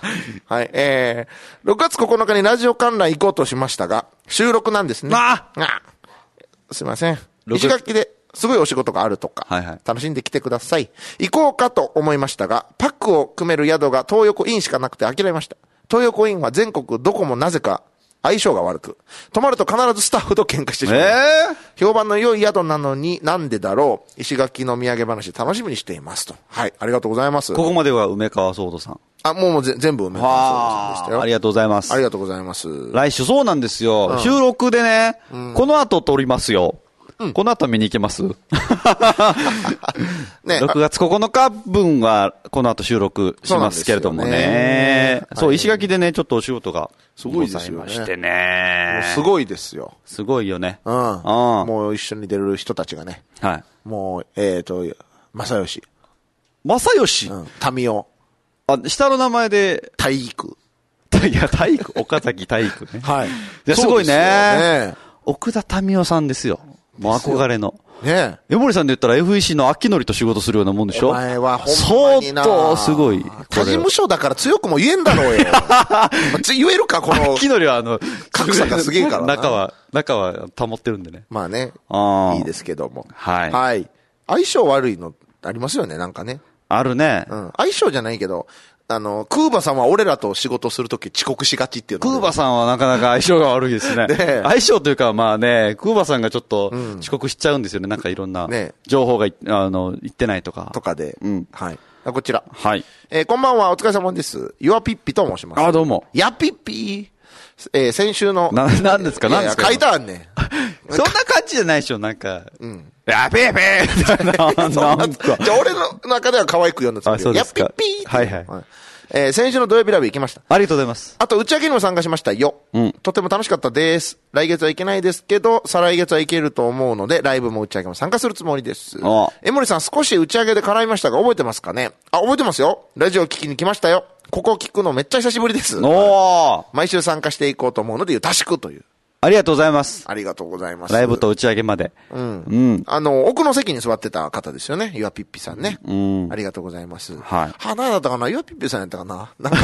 。6月9日にラジオ観覧行こうとしましたが、収録なんですね。すいません。石垣ですごいお仕事があるとか、楽しんできてください。行こうかと思いましたが、パックを組める宿が東横インしかなくて諦めました。東横インは全国どこもなぜか相性が悪く、泊まると必ずスタッフと喧嘩してしまう。評判の良い宿なのになんでだろう。石垣の土産話楽しみにしていますと。はい、ありがとうございます。 ここまでは梅川ソードさん。 もう全部梅川ソードさんでしたよ。 ありがとうございます。 ありがとうございます。 来週そうなんですよ。収録でね、この後撮りますよ。この後見に行けますね。6月9日分はこの後収録しますけれどもね。そう、石垣でね、ちょっとお仕事がございましてね。 すごいですよ。 すごいよね。 もう一緒に出る人たちがね。はい。もう、正義。 正義？ 民生。 下の名前で。 体育。 いや、体育。岡崎体育ね。 はい。 すごいね。奥田民生さんですよ。もう憧れの。ねえ。江森さんで言ったら FEC の秋典と仕事するようなもんでしょ？お前はほんまにな。 相当すごい。 他事務所だから強くも言えんだろうよ。言えるか、この。 秋典は格差がすげえからな。 中は保ってるんでね。 まあね。いいですけども。 はい。 はい。相性悪いのありますよね、なんかね。 あるね。 相性じゃないけど、クーバさんは俺らと仕事するとき遅刻しがちっていうの。 クーバさんはなかなか相性が悪いですね。相性というかまあね、クーバさんがちょっと遅刻しちゃうんですよね。なんかいろんな情報が言ってないとか。 とかで。はい。こちら。 はい。 こんばんは、お疲れ様です。ゆわぴっぴと申します。 どうも。 やぴっぴ先週の。 何ですか？何ですか？ 書いてあんねん。 そんな感じじゃないでしょ、なんか。やべえべえみたいな。なんか。 じゃあ俺の中では可愛く読んだつもりで。やっぴっぴはいはい。 先週の土曜日ライブ行きました。 ありがとうございます。 あと打ち上げにも参加しましたよ。とても楽しかったです。来月は行けないですけど、再来月は行けると思うので、ライブも打ち上げも参加するつもりです。江森さん少し打ち上げで絡みましたが、覚えてますかね？覚えてますよ。ラジオ聞きに来ましたよ。ここ聞くのめっちゃ久しぶりです。毎週参加していこうと思うので、ゆたしくという。 ありがとうございます。 ありがとうございます。 ライブと打ち上げまで。 奥の席に座ってた方ですよね。ゆわぴっぴさんね。ありがとうございます。 はい。 何だったかな？ゆわぴっぴさんやったかな？なんか、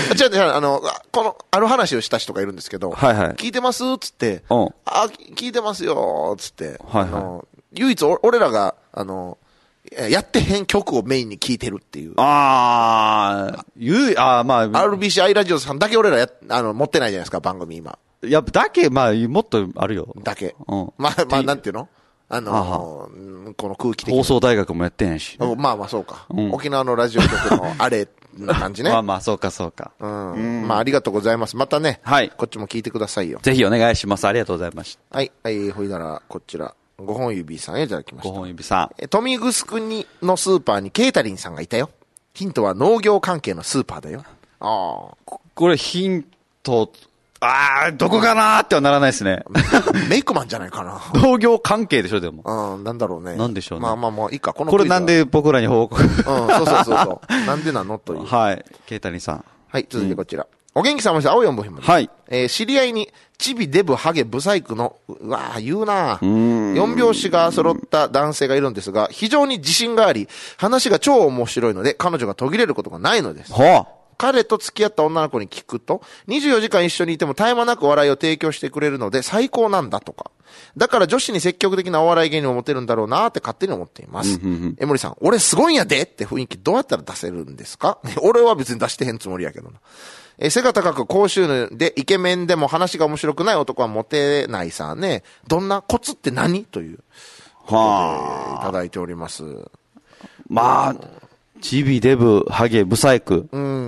ある話をした人がいるんですけど、聞いてますつって、聞いてますよつって、唯一俺らが、やってへん曲をメインに聴いてるっていう。RBC アイラジオさんだけ俺ら持ってないじゃないですか、番組今。 もっとあるよ。 だけ。まあ、なんていうの？この空気的放送大学もやってんし。 まあ、そうか。沖縄のラジオ局のあれな感じね。 そうか。 ありがとうございます。またね。はい。こっちも聞いてくださいよ。 ぜひお願いします。ありがとうございました。 はい。ほいだら、こちら。5本指さんへいただきました。 5本指さん。 豊見城のスーパーにケータリンさんがいたよ。ヒントは農業関係のスーパーだよ。 これヒント、どこかなーってはならないですね。 メイクマンじゃないかな。 農業関係でしょ、でも。 なんだろうね。 なんでしょうね。 まあ、いいか。 これなんで僕らに報告。 そう。なんでなのという。 はい。ケータリンさん。 はい、続いてこちら。 お元気さまでした。青4分。 はい。 知り合いに、チビ、デブ、ハゲ、ブサイクの、うわぁ、言うなぁ。4拍子が揃った男性がいるんですが、非常に自信があり、話が超面白いので、彼女が途切れることがないのです。 はあ。 彼と付き合った女の子に聞くと、24時間一緒にいても絶え間なく笑いを提供してくれるので最高なんだとか。だから女子に積極的なお笑い芸人を持てるんだろうなって勝手に思っています。江森さん、俺すごいんやでって雰囲気どうやったら出せるんですか？俺は別に出してへんつもりやけどな。背が高く高収入でイケメンでも話が面白くない男はモテないさね。どんなコツって何という。はあ。いただいております。 まあ、チビ、デブ、ハゲ、ブサイク。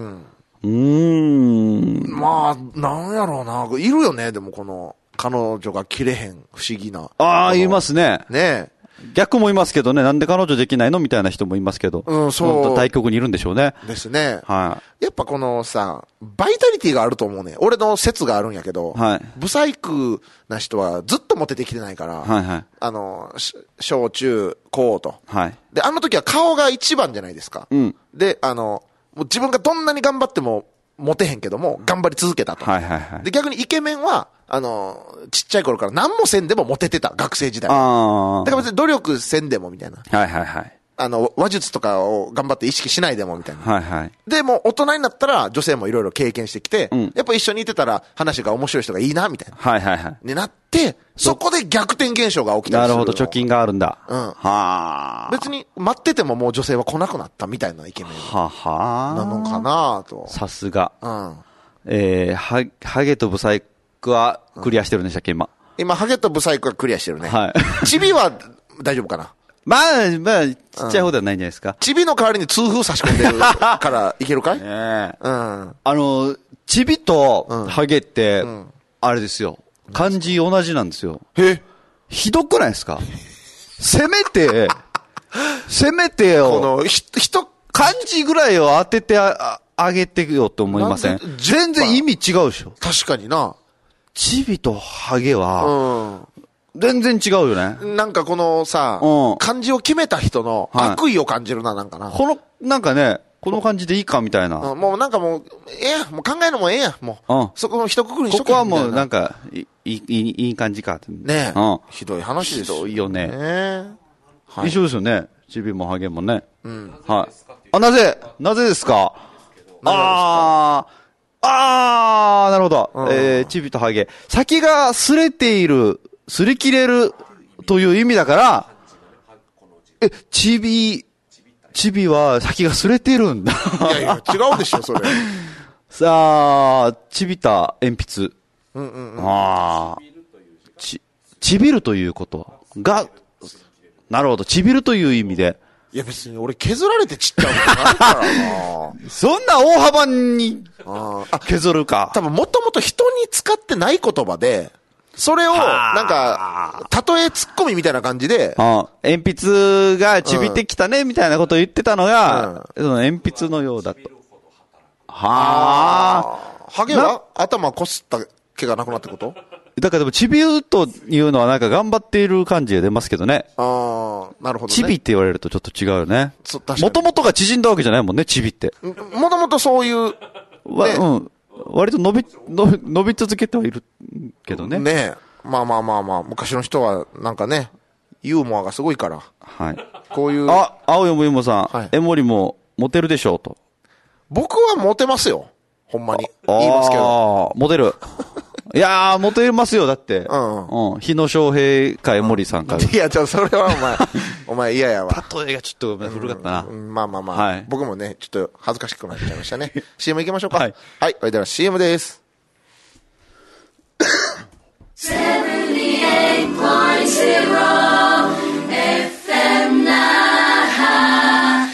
まあ、なんやろうな。いるよね、でもこの、彼女が切れへん、不思議な。 ああ、いますね。 ねえ。 逆もいますけどね、なんで彼女できないのみたいな人もいますけど。そう。対極にいるんでしょうね。 ですね。 はい。 やっぱこのさ、バイタリティがあると思うね。俺の説があるんやけど、はい。ブサイクな人はずっとモテてきてないから、はいはい。小中高と。はい。で、あの時は顔が一番じゃないですか。うん。で、もう自分がどんなに頑張ってもモテへんけども、頑張り続けたと。はいはいはい。で、逆にイケメンは、ちっちゃい頃から何もせんでもモテてた、学生時代。だから別に努力せんでもみたいな。はいはいはい。話術とかを頑張って意識しないでもみたいな。はいはい。で、もう大人になったら女性もいろいろ経験してきて、やっぱ一緒にいてたら話が面白い人がいいな、みたいな。はいはいはい。になって、そこで逆転現象が起きたりする。 なるほど、貯金があるんだ。 うん。はあ。別に待っててももう女性は来なくなったみたいなイケメン。ははなのかなと。 さすが。うん。ハゲとブサイクはクリアしてるんでしたっけ、今。 今、ハゲとブサイクはクリアしてるね。はい。チビは大丈夫かな？ まあ、ちっちゃい方ではないんじゃないですか。 チビの代わりに痛風差し込んでるからいけるかい？ねえ。 うん。チビとハゲって、あれですよ。漢字同じなんですよ。ひどくないですか？せめてよ。この、漢字ぐらいを当ててあげてよって思いません？全然意味違うでしょ。 確かにな。 チビとハゲは、全然違うよね。 なんかこのさ、漢字を決めた人の悪意を感じるな、なんかな。 なんかね、この感じでいいかみたいな。 もうなんかもう、もう考えるのもええやん、もう。そこの一括りにしとけ。 ここはもうなんか、いい感じかって。 ねえ。ひどい話です。 ひどいよね。一緒ですよね。チビもハゲもね。はい。なぜですか？なるほど。チビとハゲ。先が擦れている、擦り切れるという意味だから、チビは先が擦れてるんだ。 いやいや、違うでしょ、それ。 さあ、ちびた鉛筆。ちびるということが、なるほど、ちびるという意味で。 いや別に俺削られてちっちゃうことないからな。 そんな大幅に削るか。 多分もともと人に使ってない言葉で、それを、なんか、例えツッコミみたいな感じで。 鉛筆がちびってきたね、みたいなことを言ってたのが、その鉛筆のようだと。 はあ。ハゲは頭こすった毛がなくなってことだからでも、ちびるというのはなんか頑張っている感じが出ますけどね。 ああ、なるほどね。 ちびって言われるとちょっと違うよね。もともとが縮んだわけじゃないもんね、ちびって。 もともとそういう、ね。 割と伸び続けてはいるけどね。 ねえ。まあ、昔の人はなんかね、ユーモアがすごいから。 はい。 こういう。 青山ゆもさん、江森もモテるでしょうと。 僕はモテますよ。ほんまに。言いますけど。 モテる。いやー、モテますよ、だって。日野翔平か江森さんか。 いや、それはお前嫌やわ。 例えがちょっと古かったな。 まあ。はい。僕もね、ちょっと恥ずかしくなっちゃいましたね。CM 行きましょうか。はい。はい、それでは CM です。78.0FM 那覇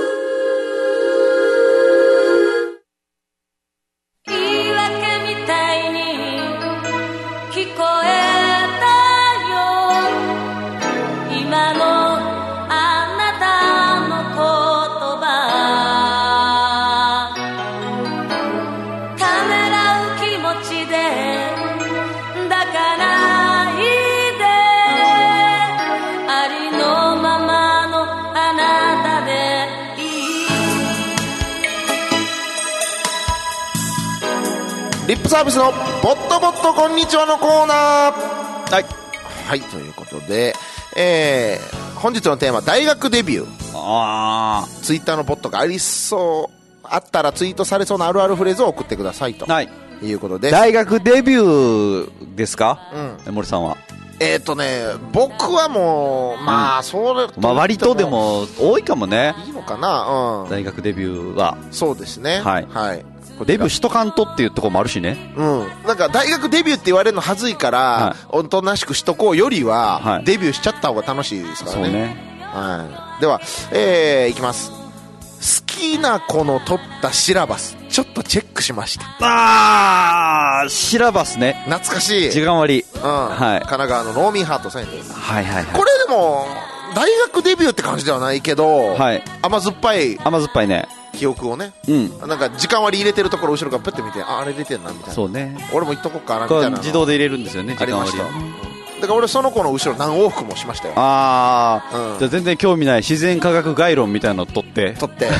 言い訳みたいに聞こえたよ今のあなたの言葉ためらう気持ちでだからいいでありのままのあなたでいいサービスのボットボットこんにちはのコーナー。 はい。 はい、ということで、本日のテーマ、大学デビュー。ツイッターのボットがありそう、あったらツイートされそうなあるあるフレーズを送ってくださいと。はい。いうことで。 大学デビューですか？うん。森さんは。 僕はもう、まあ、それ、 まあ、割とでも、多いかもね。 いいのかな？うん。 大学デビューは。 そうですね。 はい。はい。デビューしとかんとっていうところもあるしね。 うん。なんか大学デビューって言われるのはずいから、はい、おとなしくしとこうよりは、はい、デビューしちゃった方が楽しいですからね。そうね。はい。では、いきます。好きな子の取ったシラバス、ちょっとチェックしました。 シラバスね。 懐かしい。 時間割。 うん。はい。神奈川のローミンハート1000円。 はいはいはい。 これでも、大学デビューって感じではないけど、はい。甘酸っぱい。 甘酸っぱいね。 記憶をね、うん、なんか時間割入れてるところ後ろからプッて見て、あれ入れてんなみたいな。 そうね。 俺も行っとこっかなみたいな。 自動で入れるんですよね、時間割。ありました。 だから俺その子の後ろ何往復もしましたよ。 ああ、うん、じゃあ全然興味ない自然科学概論みたいなの取って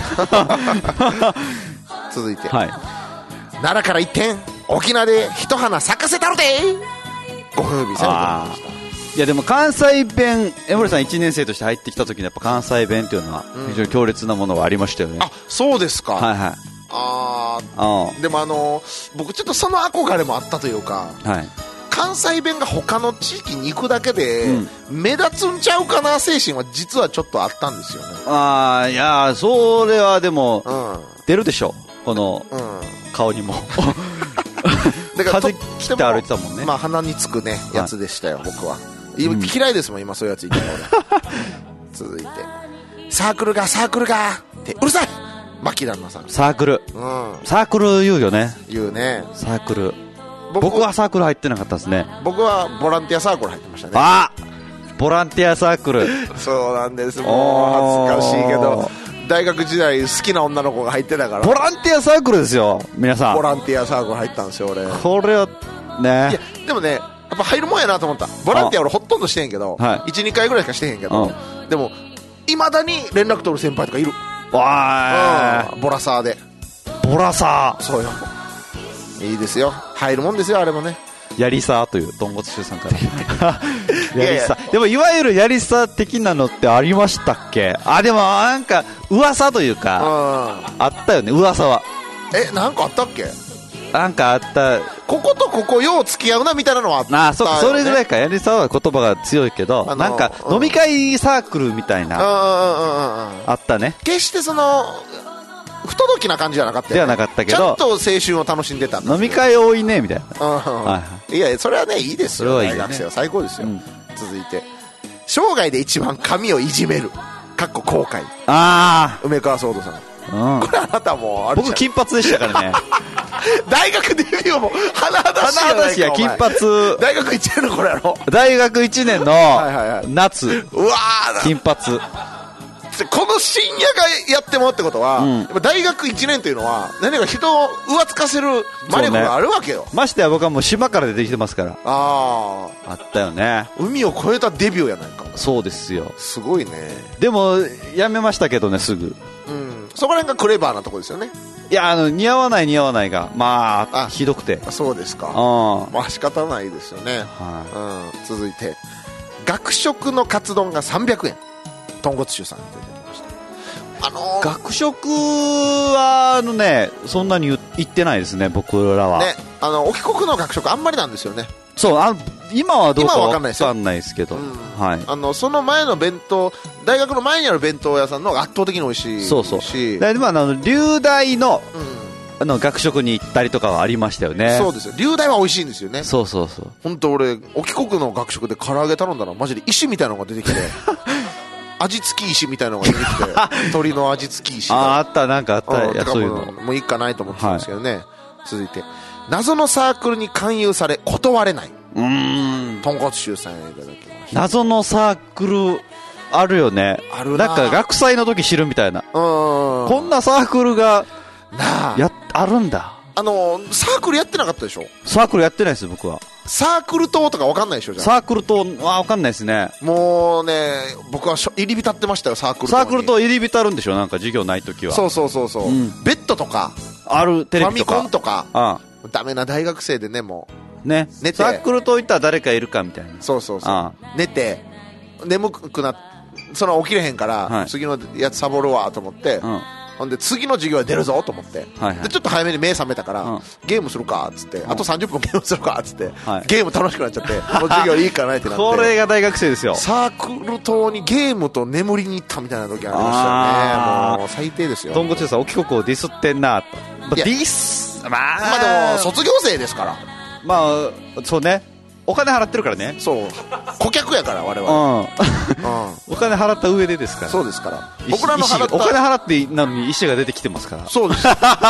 続いて、はい、奈良から一転沖縄で一花咲かせたるでご風味されてました。 いやでも関西弁、江森さん1年生として入ってきた時にやっぱ関西弁っていうのは非常に強烈なものがありましたよね。 あ、そうですか。 はいはい。 でも僕ちょっとその憧れもあったというか、はい、関西弁が他の地域に行くだけで目立つんちゃうかな精神は実はちょっとあったんですよね。 いやそれはでも、出るでしょこの、顔にもだから風切って歩いてたもんね。 まあ鼻につくねやつでしたよ、僕は。嫌いですもん今そういうやついても続いてサークルがってうるさい牧旦那さん。 サークル、サークル言うよね。 言うね。 サークル。僕はサークル入ってなかったですね。 僕はボランティアサークル入ってましたね。 ボランティアサークルそうなんです。もう恥ずかしいけど大学時代好きな女の子が入ってたから。 ボランティアサークルですよ皆さん。 ボランティアサークル入ったんですよ俺。 これはね。 いやでもねやっぱ入るもんやなと思った。ボランティア俺ほとんどしてへんけど、1、2回ぐらいしかしてへんけど、でもいまだに連絡取る先輩とかいる。ボラサーで。 ボラサー。 そうよ。いいですよ。入るもんですよあれもね。 やりさという豚骨臭さんからやりさ。でもいわゆるやりさ的なのってありましたっけ？でもなんか噂というか、あったよね噂は。 なんかあったっけ？ なんかあった。 こことここよう付き合うなみたいなのはあったよね。 それぐらいか。やりさは言葉が強いけど、なんか飲み会サークルみたいなあったね。 決してその不届きな感じじゃなかったよね。 ではなかったけど、 ちゃんと青春を楽しんでたんだ。 飲み会多いねみたいな。いやそれはねいいですよ。大学生は最高ですよ。続いて生涯で一番髪をいじめるかっこ後悔。梅川ソードさん。これあなたもあるじゃん。 僕金髪でしたからね大学デビューも甚だしいや金髪。 大学1年の頃やろ。 大学1年の夏うわ金髪。 この深夜がやってもってことは、やっぱ大学1年というのは何か人を浮つかせる魔力があるわけよ。 ましてや僕はもう島から出てきてますから。あったよね。 海を越えたデビューやないか。 そうですよ。 すごいね。 でもやめましたけどねすぐ。 そこら辺がクレバーなところですよね。 いや似合わないがまあひどくて。 そうですか。まあ仕方ないですよね。続いて学食のカツ丼が300円。豚骨臭さんに出てました。 学食はそんなに言ってないですね僕らはね。 お帰国の学食あんまりなんですよね。 そう今はどうか分かんないですけど、 その前の弁当大学の前にある弁当屋さんの方が圧倒的に美味しいし。 そうでも龍大の、学食に行ったりとかはありましたよね。 そうですよ。龍大は美味しいんですよね。 そう本当俺お帰国の学食で唐揚げ頼んだらマジで石みたいなのが出てきて味付き石みたいなのが出てきて鶏の味付き石があったなんかあったやそういうのもういいかないと思ってたんですけどね。続いて謎のサークルに勧誘され断れない。豚骨臭さんいただきました。 謎のサークルあるよね。 あるな。 なんか学祭の時知るみたいな。こんなサークルがあるんだ。 サークルやってなかったでしょ。 サークルやってないです僕は。 サークル棟とか分かんないでしょ。じゃあサークル棟は分かんないですね。 もうね僕は入り浸ってましたよサークル棟に。 サークル棟入り浸るんでしょなんか授業ない時は。 そう、ベッドとかあるテレビとかファミコンとかダメな大学生でね、もう。ね。寝て。サークルといったら誰かいるかみたいな。 そうそうそう。寝て、眠くなって、その起きれへんから、次のやつサボるわと思って、ほんで次の授業は出るぞと思って、でちょっと早めに目覚めたから、ゲームするかっつって、あと30分ゲームするかっつって、ゲーム楽しくなっちゃって、この授業いいかなってなって、 これが大学生ですよ。 サークル棟にゲームと眠りに行ったみたいな時ありましたよね。もう最低ですよ。 とんこつさん、お帰国をディスってんなと。ディス、まあでも卒業生ですから。 まあそうね。お金払ってるからね。 そう。顧客やから我々。 お金払った上でですから。 そうですから。僕らの払った。 お金払ってなのに意思が出てきてますから。 そうです。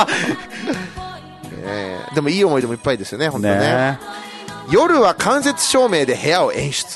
でもいい思い出もいっぱいですよね、本当ね。夜は間接照明で部屋を演出。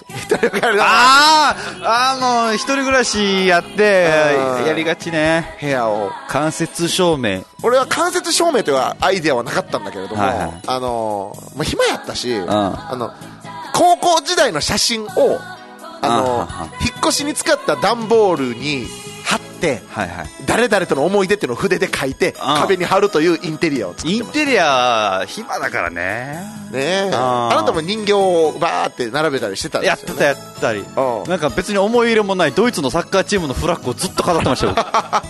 一人暮らしやってやりがちね。 部屋を間接照明。 俺は間接照明というアイデアはなかったんだけれども、もう暇やったし、高校時代の写真を引っ越しに使った段ボールに貼って、誰々との思い出っていうのを筆で書いて壁に貼るというインテリアを作ってました。 インテリア暇だからね。 あなたも人形をバーって並べたりしてたんですよね。 やったり。なんか別に思い入れもないドイツのサッカーチームのフラッグをずっと飾ってましたよ。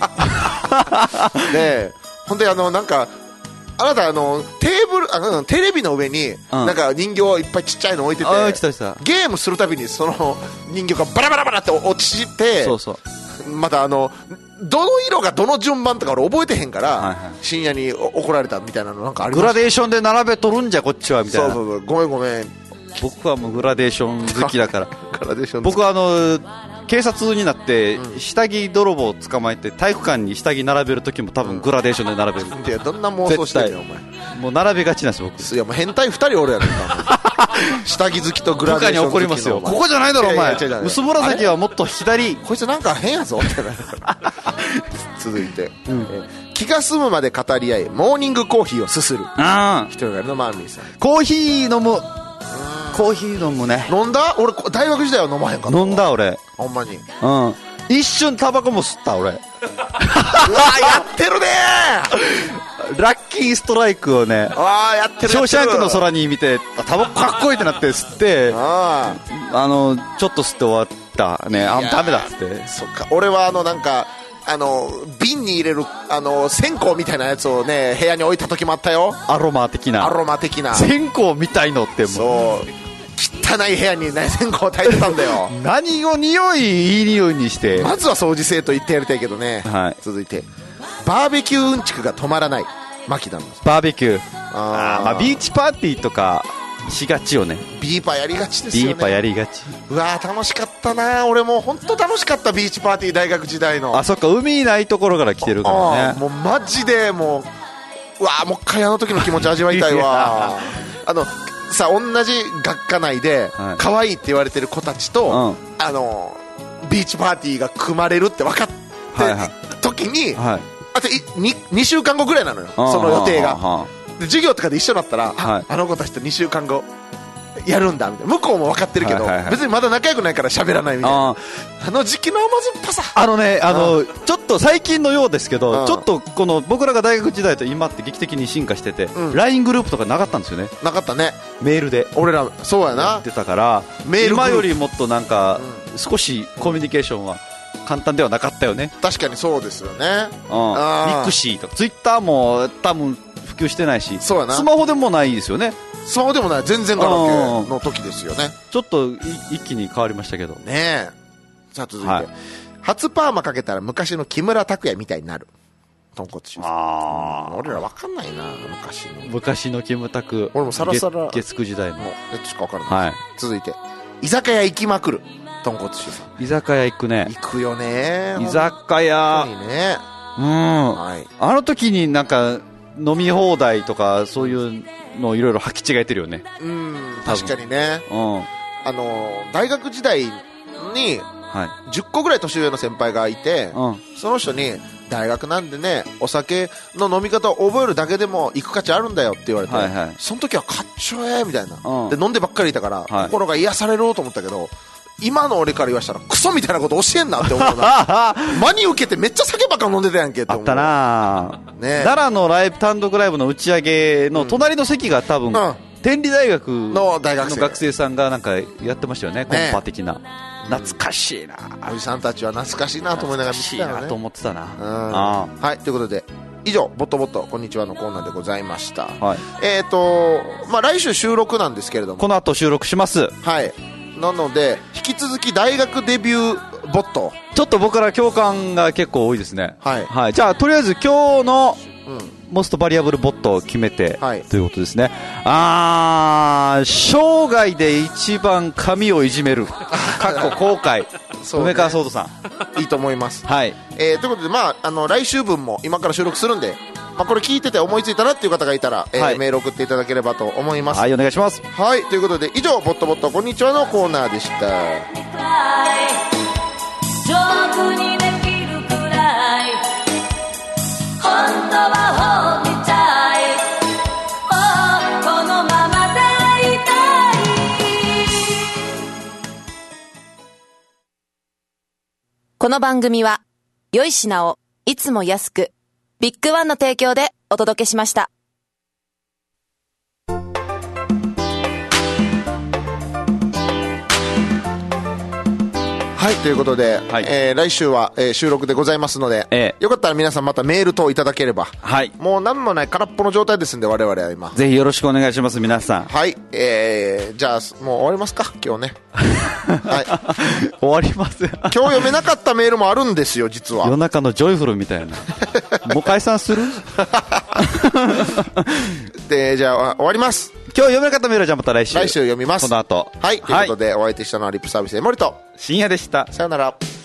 ほんでなんかあなたテーブルテレビの上になんか人形いっぱいちっちゃいの置いてて、ゲームするたびにその人形がバラバラバラって落ちて、またどの色がどの順番とか俺覚えてへんから、深夜に怒られたみたいなのなんかありました。 グラデーションで並べとるんじゃこっちはみたいな。 そうごめん。 僕はもうグラデーション好きだから。僕は警察になって下着泥棒を捕まえて体育館に下着並べる時も多分グラデーションで並べる。 いやどんな妄想してんのお前。 もう並べがちなんです僕。 いやもう変態2人おるやろ下着好きとグラデーション好きの。 部下に怒りますよ。ここじゃないだろお前。薄紫はもっと左。 こいつなんか変やぞって続いて、気が済むまで語り合いモーニングコーヒーをすする。一人がいるのマーミーさん。 コーヒー飲む。コーヒー飲むね。 飲んだ？俺大学時代は飲まへんかった。 飲んだ俺。 ほんまに。 一瞬タバコも吸った俺。うわやってるねー。ラッキーストライクをね。 やってる。 ショーシャンクの空に見てタバコかっこいいってなって吸って、ちょっと吸って終わったね。ダメだっつって。 そっか。俺はなんか瓶に入れる線香みたいなやつをね部屋に置いた時もあったよ。 アロマ的な線香みたいのってもうそう汚い部屋にね線香を焚いてたんだよ。 何をいい匂いにしてまずは掃除せえと言ってやりたいけどね、続いてバーベキューうんちくが止まらないマキダンです。 バーベキュービーチパーティーとかしがちよね。 ビーパーやりがちですよね。 ビーパーやりがち。 うわ楽しかったな。俺もう本当楽しかったビーチパーティー大学時代の。 そっか海ないところから来てるからね。 もうマジでもうもう一回時の気持ち味わいたいわさ同じ学科内で可愛いって言われてる子たちと、ビーチパーティーが組まれるって分かって時に、あと 2週間後ぐらいなのよその予定が。で授業とかで一緒だったら、あの子たちと2週間後やるんだみたいな。向こうも分かってるけど、別にまだ仲良くないから喋らないみたいな。時期の甘酸っぱさ。 ちょっと最近のようですけど、ちょっとこの僕らが大学時代と今って劇的に進化してて、LINE グループとかなかったんですよね。 なかったね。 メールで俺らそうやなやってたから、今よりもっとなんか少しコミュニケーションは簡単ではなかったよね。 確かにそうですよね。 ミクシーとかツイッターも多分普及してないし、 そうやな。 スマホでもないですよね。 スマホでもない。全然ガラケーの時ですよね。 ちょっと一気に変わりましたけどね。さあ続いて、初パーマかけたら昔の木村拓哉みたいになる。豚骨シューズ。俺ら分かんないな昔のキムタク。 俺もさらさら月9時代のやつしか分からない。続いて居酒屋行きまくる豚骨シューズ。 居酒屋行くね。 行くよね。 居酒屋ね。 あの時になんか飲み放題とかそういうのをいろいろ履き違えてるよね。 確かにね。大学時代に10個ぐらい年上の先輩がいて、その人に大学なんでねお酒の飲み方を覚えるだけでも行く価値あるんだよって言われて、その時はかっちょええみたいな、で飲んでばっかりいたから、心が癒されると思ったけど今の俺から言わしたらクソみたいなこと教えんなって思うな真に受けてめっちゃ酒ばっか飲んでたやんけって思う。 あったなね。奈良の単独ライブの打ち上げの隣の席が多分、天理大学の学生さんがなんかやってましたよね、コンパ的な。懐かしいな。 おじさんたちは懐かしいなと思いながら見てたよね。 懐かしいなと思ってたな。 はい、ということで以上ボットボットこんにちはのコーナーでございました。はい、来週収録なんですけれども、 この後収録します。 はい。なので引き続き大学デビューボット、 ちょっと僕ら共感が結構多いですね。 はい、 はい、じゃあとりあえず今日の、モストバリアブルボットを決めて、ということですね。生涯で一番髪をいじめるかっこ後悔梅川ソードさんいいと思います。 はい、 ということで、来週分も今から収録するんで、これ聞いてて思いついたなっていう方がいたら、メール送っていただければと思います。 はい、お願いします。 はい、ということで以上ボットボットこんにちはのコーナーでした。上手にできるくらい本当は放棄たい、このままでいたい。 この番組は良い品をいつも安くビッグワンの提供でお届けしました。 はい、ということで、来週は、収録でございますので、よかったら皆さんまたメール等いただければ、もう何もない空っぽの状態ですんで我々は今ぜひよろしくお願いします皆さん。 はい、じゃあもう終わりますか今日ねはい、 終わります今日読めなかったメールもあるんですよ実は。 夜中のジョイフルみたいなもう解散するでじゃあ終わります。 今日読めなかったメールはじゃあまた来週読みます。 この後。 はい、ということでお相手したのはリップサービスで森と深夜でした。 さよなら。